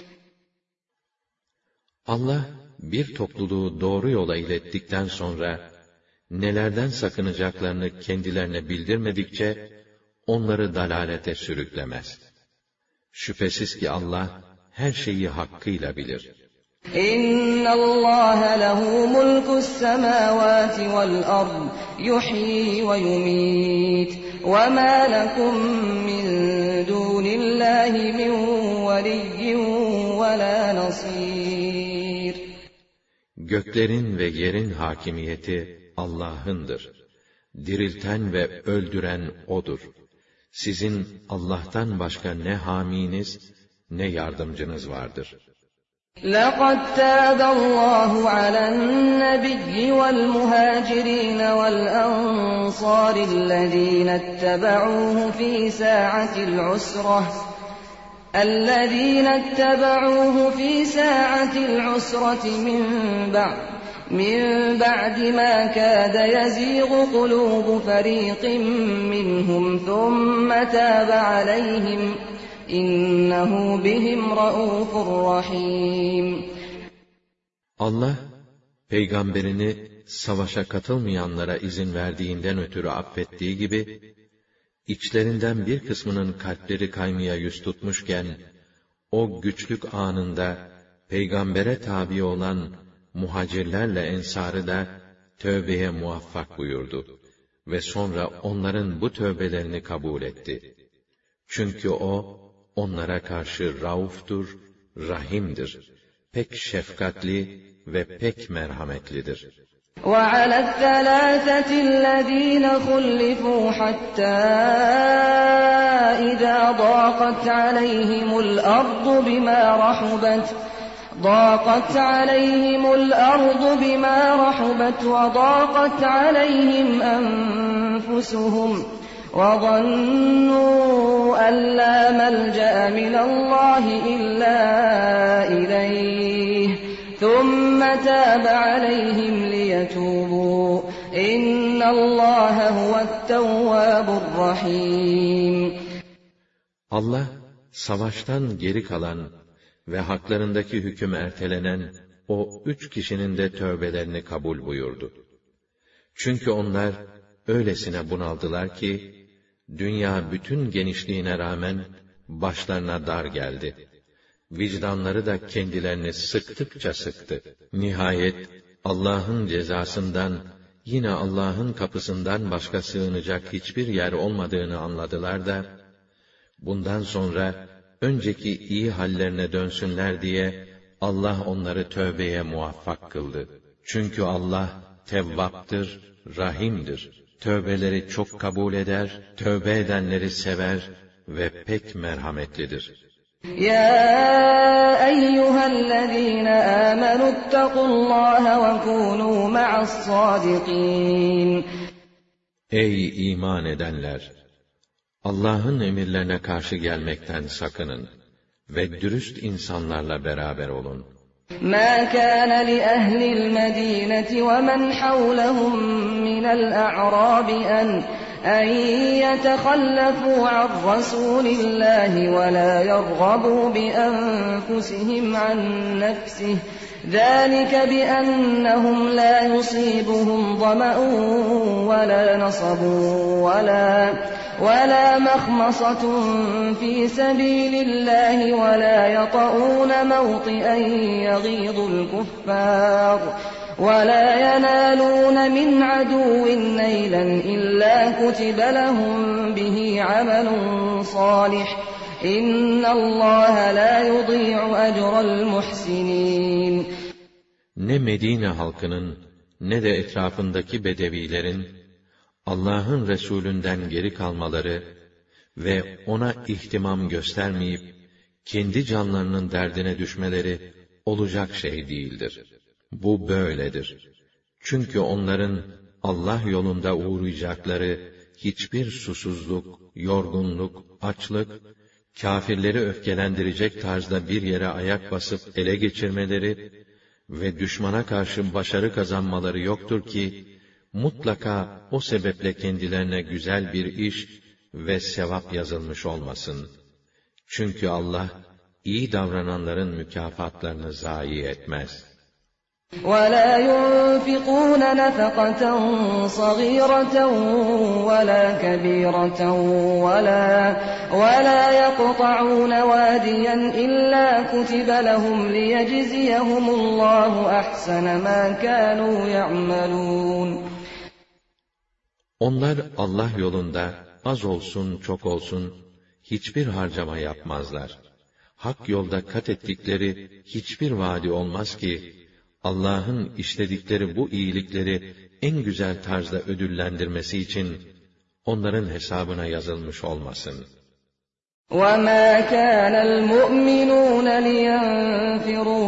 Allah bir topluluğu doğru yola ilettikten sonra nelerden sakınacaklarını kendilerine bildirmedikçe onları dalalete sürüklemez. Şüphesiz ki Allah her şeyi hakkıyla bilir. İnna Allah lehu mulkus semawati vel ard yuhyi ve yumit ve ma lekum min dunillahi min veliyyin ve la nasir. Göklerin ve yerin hakimiyeti Allah'ındır. Dirilten ve öldüren O'dur. Sizin Allah'tan başka ne haminiz, ne yardımcınız vardır. لَقَدْ تَابَ اللّٰهُ عَلَى النَّبِيِّ وَالْمُهَاجِرِينَ وَالْأَنصَارِ الَّذ۪ينَ اتَّبَعُوهُ فِي سَاعَةِ الْعُسْرَةِ الَّذ۪ينَ اتَّبَعُوهُ فِي سَاعَةِ الْعُسْرَةِ مِنْ بَعْدِ مِنْ بَعْدِ مَا كَادَ يَزِيغُ قُلُوبُ فَرِيقٍ مِّنْهُمْ ثُمَّ تَابَ عَلَيْهِمْ إِنَّهُ بِهِمْ رَءُوفٌ رَحِيمٌ. Allah, peygamberini savaşa katılmayanlara izin verdiğinden ötürü affettiği gibi, içlerinden bir kısmının kalpleri kaymaya yüz tutmuşken, o güçlük anında, peygambere tabi olan muhacirlerle ensarı da tövbeye muvaffak buyurdu ve sonra onların bu tövbelerini kabul etti. Çünkü o onlara karşı rauftur, rahimdir, pek şefkatli ve pek merhametlidir. وَعَلَى الثَّلَاثَةِ الَّذِينَ خُلِّفُوا حَتَّى إِذَا ضَاقَتْ عَلَيْهِمُ الْأَرْضُ بِمَا رَحُبَتْ ضَاقَتْ عَلَيْهِمُ الْأَرْضُ بِمَا رَحُبَتْ وَضَاقَتْ عَلَيْهِمْ أَنفُسُهُمْ وَظَنُّوا أَن لَّا مَلْجَأَ مِنَ اللَّهِ إِلَّا إِلَيْهِ ثُمَّ تَابَ عَلَيْهِمْ لِيَتُوبُوا إِنَّ اللَّهَ هُوَ التَّوَّابُ الرَّحِيمُ. Allah, savaştan geri kalan ve haklarındaki hüküm ertelenen o üç kişinin de tövbelerini kabul buyurdu. Çünkü onlar öylesine bunaldılar ki, dünya bütün genişliğine rağmen başlarına dar geldi. Vicdanları da kendilerini sıktıkça sıktı. Nihayet Allah'ın cezasından, yine Allah'ın kapısından başka sığınacak hiçbir yer olmadığını anladılar da, bundan sonra önceki iyi hallerine dönsünler diye Allah onları tövbeye muvaffak kıldı. Çünkü Allah Tevvap'tır, Rahim'dir. Tövbeleri çok kabul eder, tövbe edenleri sever ve pek merhametlidir. يَا أَيُّهَا الَّذِينَ آمَنُوا اتَّقُوا اللَّهَ وَكُونُوا مَعَ الصَّادِقِينَ. Ey iman edenler! Allah'ın emirlerine karşı gelmekten sakının ve dürüst insanlarla beraber olun. مَا كَانَ لِأَهْلِ الْمَدِينَةِ وَمَنْ حَوْلَهُمْ مِنَ الْأَعْرَابِ أَنْ أَنْ يَتَخَلَّفُوا عَنْ رَسُولِ اللَّهِ وَلَا يَرْغَبُوا بِأَنفُسِهِمْ عَنْ نَفْسِهِ ذَلِكَ بِأَنَّهُمْ لَا يُصِيبُهُمْ ظَمَأٌ وَلَا نَصَبٌ وَلَا وَلَا مَخْمَصَةٌ فِي سَبِيلِ اللَّهِ وَلَا يَطَئُونَ مَوْطِئًا يَغِيظُ الْكُفَّارَ وَلَا يَنَالُونَ مِنْ عَدُوٍّ نَيْلًا إِلَّا كُتِبَ لَهُم بِهِ عَمَلٌ صَالِحٌ إِنَّ اللَّهَ لَا يُضِيعُ أَجْرَ الْمُحْسِنِينَ. Ne Medine halkının ne de etrafındaki bedevilerin Allah'ın Resulünden geri kalmaları ve ona ihtimam göstermeyip kendi canlarının derdine düşmeleri olacak şey değildir. Bu böyledir. Çünkü onların Allah yolunda uğrayacakları hiçbir susuzluk, yorgunluk, açlık, kâfirleri öfkelendirecek tarzda bir yere ayak basıp ele geçirmeleri ve düşmana karşı başarı kazanmaları yoktur ki, mutlaka o sebeple kendilerine güzel bir iş ve sevap yazılmış olmasın. Çünkü Allah, iyi davrananların mükafatlarını zayi etmez. وَلَا يُنْفِقُونَ نَفَقَةً صَغِيرَةً وَلَا كَبِيرَةً وَلَا وَلَا يَقْطَعُونَ وَادِيًا إِلَّا كُتِبَ لَهُمْ لِيَجْزِيَهُمُ اللَّهُ أَحْسَنَ مَا كَانُوا يَعْمَلُونَ. Onlar Allah yolunda az olsun çok olsun hiçbir harcama yapmazlar. Hak yolda kat ettikleri hiçbir vaadi olmaz ki Allah'ın işledikleri bu iyilikleri en güzel tarzda ödüllendirmesi için onların hesabına yazılmış olmasın. وَمَا كَانَ الْمُؤْمِنُونَ لِيَنْفِرُوا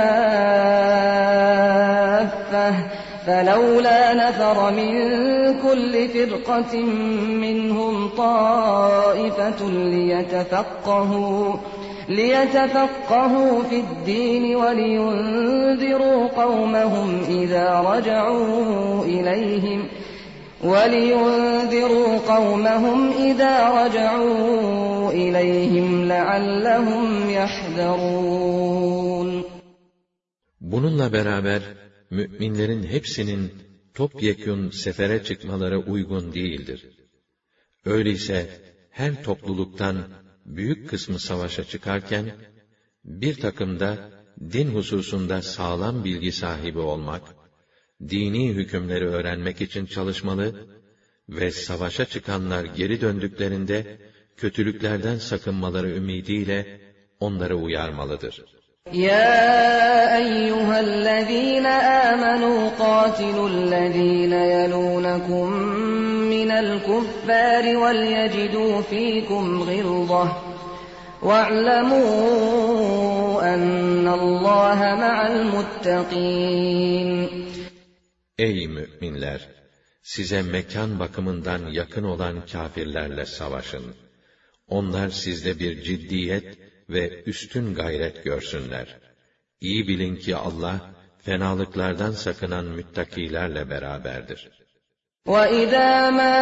كَافَّةً فَلَوْلَا نَفَرَ مِنْ كُلِّ فِرْقَةٍ مِّنْهُمْ طَائِفَةٌ لِيَتَفَقَّهُوا لِيَتَفَقَّهُوا فِي الدِّينِ وَلِيُنْذِرُوا قَوْمَهُمْ إِذَا رَجَعُوا إِلَيْهِمْ وَلِيُنْذِرُوا قَوْمَهُمْ إِذَا رَجَعُوا إِلَيْهِمْ لَعَلَّهُمْ يَحْذَرُونَ. Bununla beraber müminlerin hepsinin topyekün sefere çıkmaları uygun değildir. Öyleyse her topluluktan büyük kısmı savaşa çıkarken, bir takım da din hususunda sağlam bilgi sahibi olmak, dini hükümleri öğrenmek için çalışmalı ve savaşa çıkanlar geri döndüklerinde kötülüklerden sakınmaları ümidiyle onları uyarmalıdır. يا أيها الذين آمنوا قاتلوا الذين يلونكم من الكفار وليجدوا فيكم غلظة واعلموا أن الله مع المتقين. Ey müminler! Size mekan bakımından yakın olan kâfirlerle savaşın. Onlar sizde bir ciddiyet ve üstün gayret görsünler. İyi bilin ki Allah, fenalıklardan sakınan müttakilerle beraberdir. وَإِذَا مَا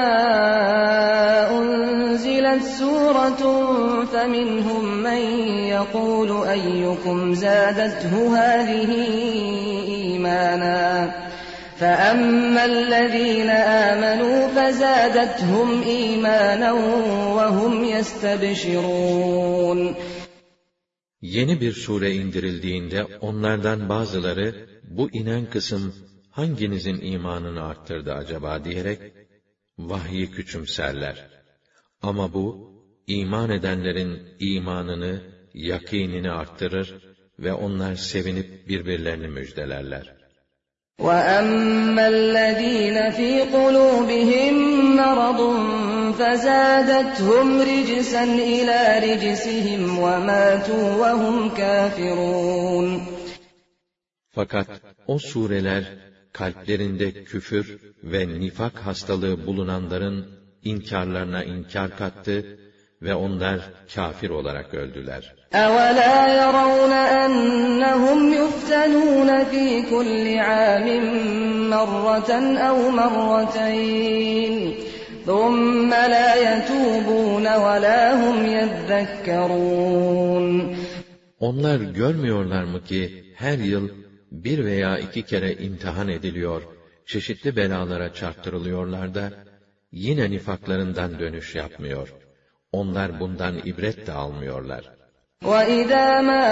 أُنْزِلَتْ سُورَةٌ فَمِنْهُمْ مَنْ يَقُولُ أَيُّكُمْ زَادَتْهُ هَذِهِ إِيمَانًا فَأَمَّا الَّذِينَ آمَنُوا فَزَادَتْهُمْ إِيمَانًا وَهُمْ يَسْتَبْشِرُونَ. Yeni bir sure indirildiğinde onlardan bazıları, bu inen kısım hanginizin imanını arttırdı acaba diyerek vahyi küçümserler. Ama bu, iman edenlerin imanını, yakînini arttırır ve onlar sevinip birbirlerini müjdelerler. وَأَمَّا الَّذِينَ فِي قُلُوبِهِم مَّرَضٌ فَزَادَتْهُمْ رِجْسًا إِلَى رِجْسِهِمْ وَمَاتُوا وَهُمْ كَافِرُونَ. Fakat o sureler, kalplerinde küfür ve nifak hastalığı bulunanların inkarlarına inkar kattı ve onlar kâfir olarak öldüler. أَوَلَا يَرَوْنَ أَنَّهُمْ يُفْتَنُونَ فِي كُلِّ عَامٍ مَّرَّةً أَوْ مَرَّتَيْنِ ثُمَّ لَا يَتُوبُونَ وَلَا هُمْ يَذَّكَّرُونَ. Onlar görmüyorlar mı ki her yıl bir veya iki kere imtihan ediliyor, çeşitli belalara çarptırılıyorlar da yine nifaklarından dönüş yapmıyor. Onlar bundan ibret de almıyorlar. وَإِذَا مَا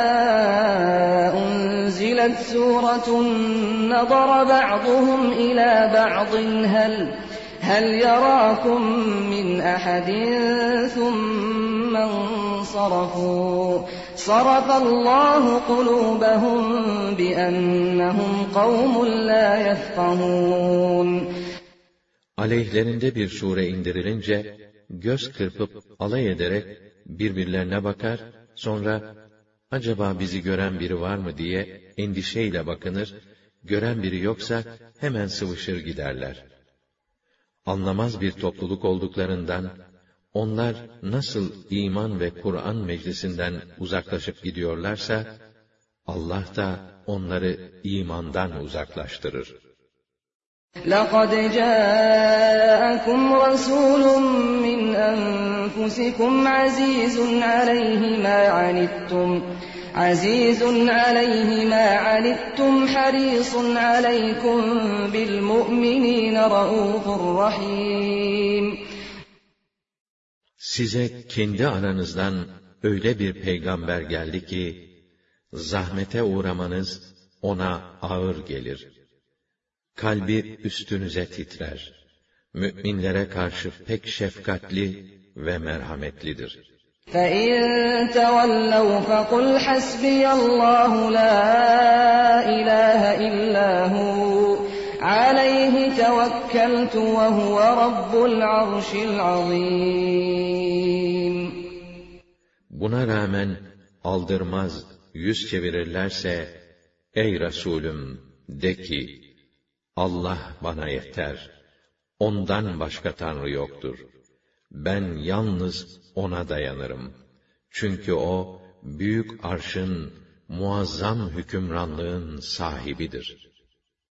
أُنْزِلَتْ سُورَةٌ نَظَرَ بَعْضُهُمْ إِلَى بَعْضٍ هَلْ هَلْ يَرَاكُمْ مِنْ أَحَدٍ ثُمَّ انصَرَفُوا صَرَفَ اللَّهُ قُلُوبَهُمْ بِأَنَّهُمْ قَوْمٌ لَا يَفْقَهُونَ. Aleyhlerinde bir sure indirilince, göz kırpıp alay ederek birbirlerine bakar, sonra acaba bizi gören biri var mı diye endişeyle bakınır, gören biri yoksa hemen sıvışır giderler. Anlamaz bir topluluk olduklarından, onlar nasıl iman ve Kur'an meclisinden uzaklaşıp gidiyorlarsa, Allah da onları imandan uzaklaştırır. لَقَدْ جَاءَكُمْ رَسُولٌ مِّنْ أَنفُسِكُمْ عَزِيزٌ عَلَيْهِ مَا عَنِتُّمْ عَزِيزٌ عَلَيْهِ مَا عَنِتُّمْ حَرِيصٌ عَلَيْكُمْ بِالْمُؤْمِنِينَ رَءُوفٌ رَحِيمٌ. Size kendi aranızdan öyle bir peygamber geldi ki, zahmete uğramanız ona ağır gelir. Kalbi üstünüze titrer. Müminlere karşı pek şefkatli ve merhametlidir. فَاِنْ تَوَلَّوْا فَقُلْ حَسْبِيَ اللّٰهُ لَا اِلَٰهَ اِلَّا هُوَ عَلَيْهِ تَوَكَّلْتُ وَهُوَ رَبُّ الْعَرْشِ الْعَظِيمِ. Buna rağmen aldırmaz, yüz çevirirlerse, ey Resulüm, de ki, Allah bana yeter, ondan başka Tanrı yoktur. Ben yalnız ona dayanırım. Çünkü o, büyük arşın, muazzam hükümranlığın sahibidir.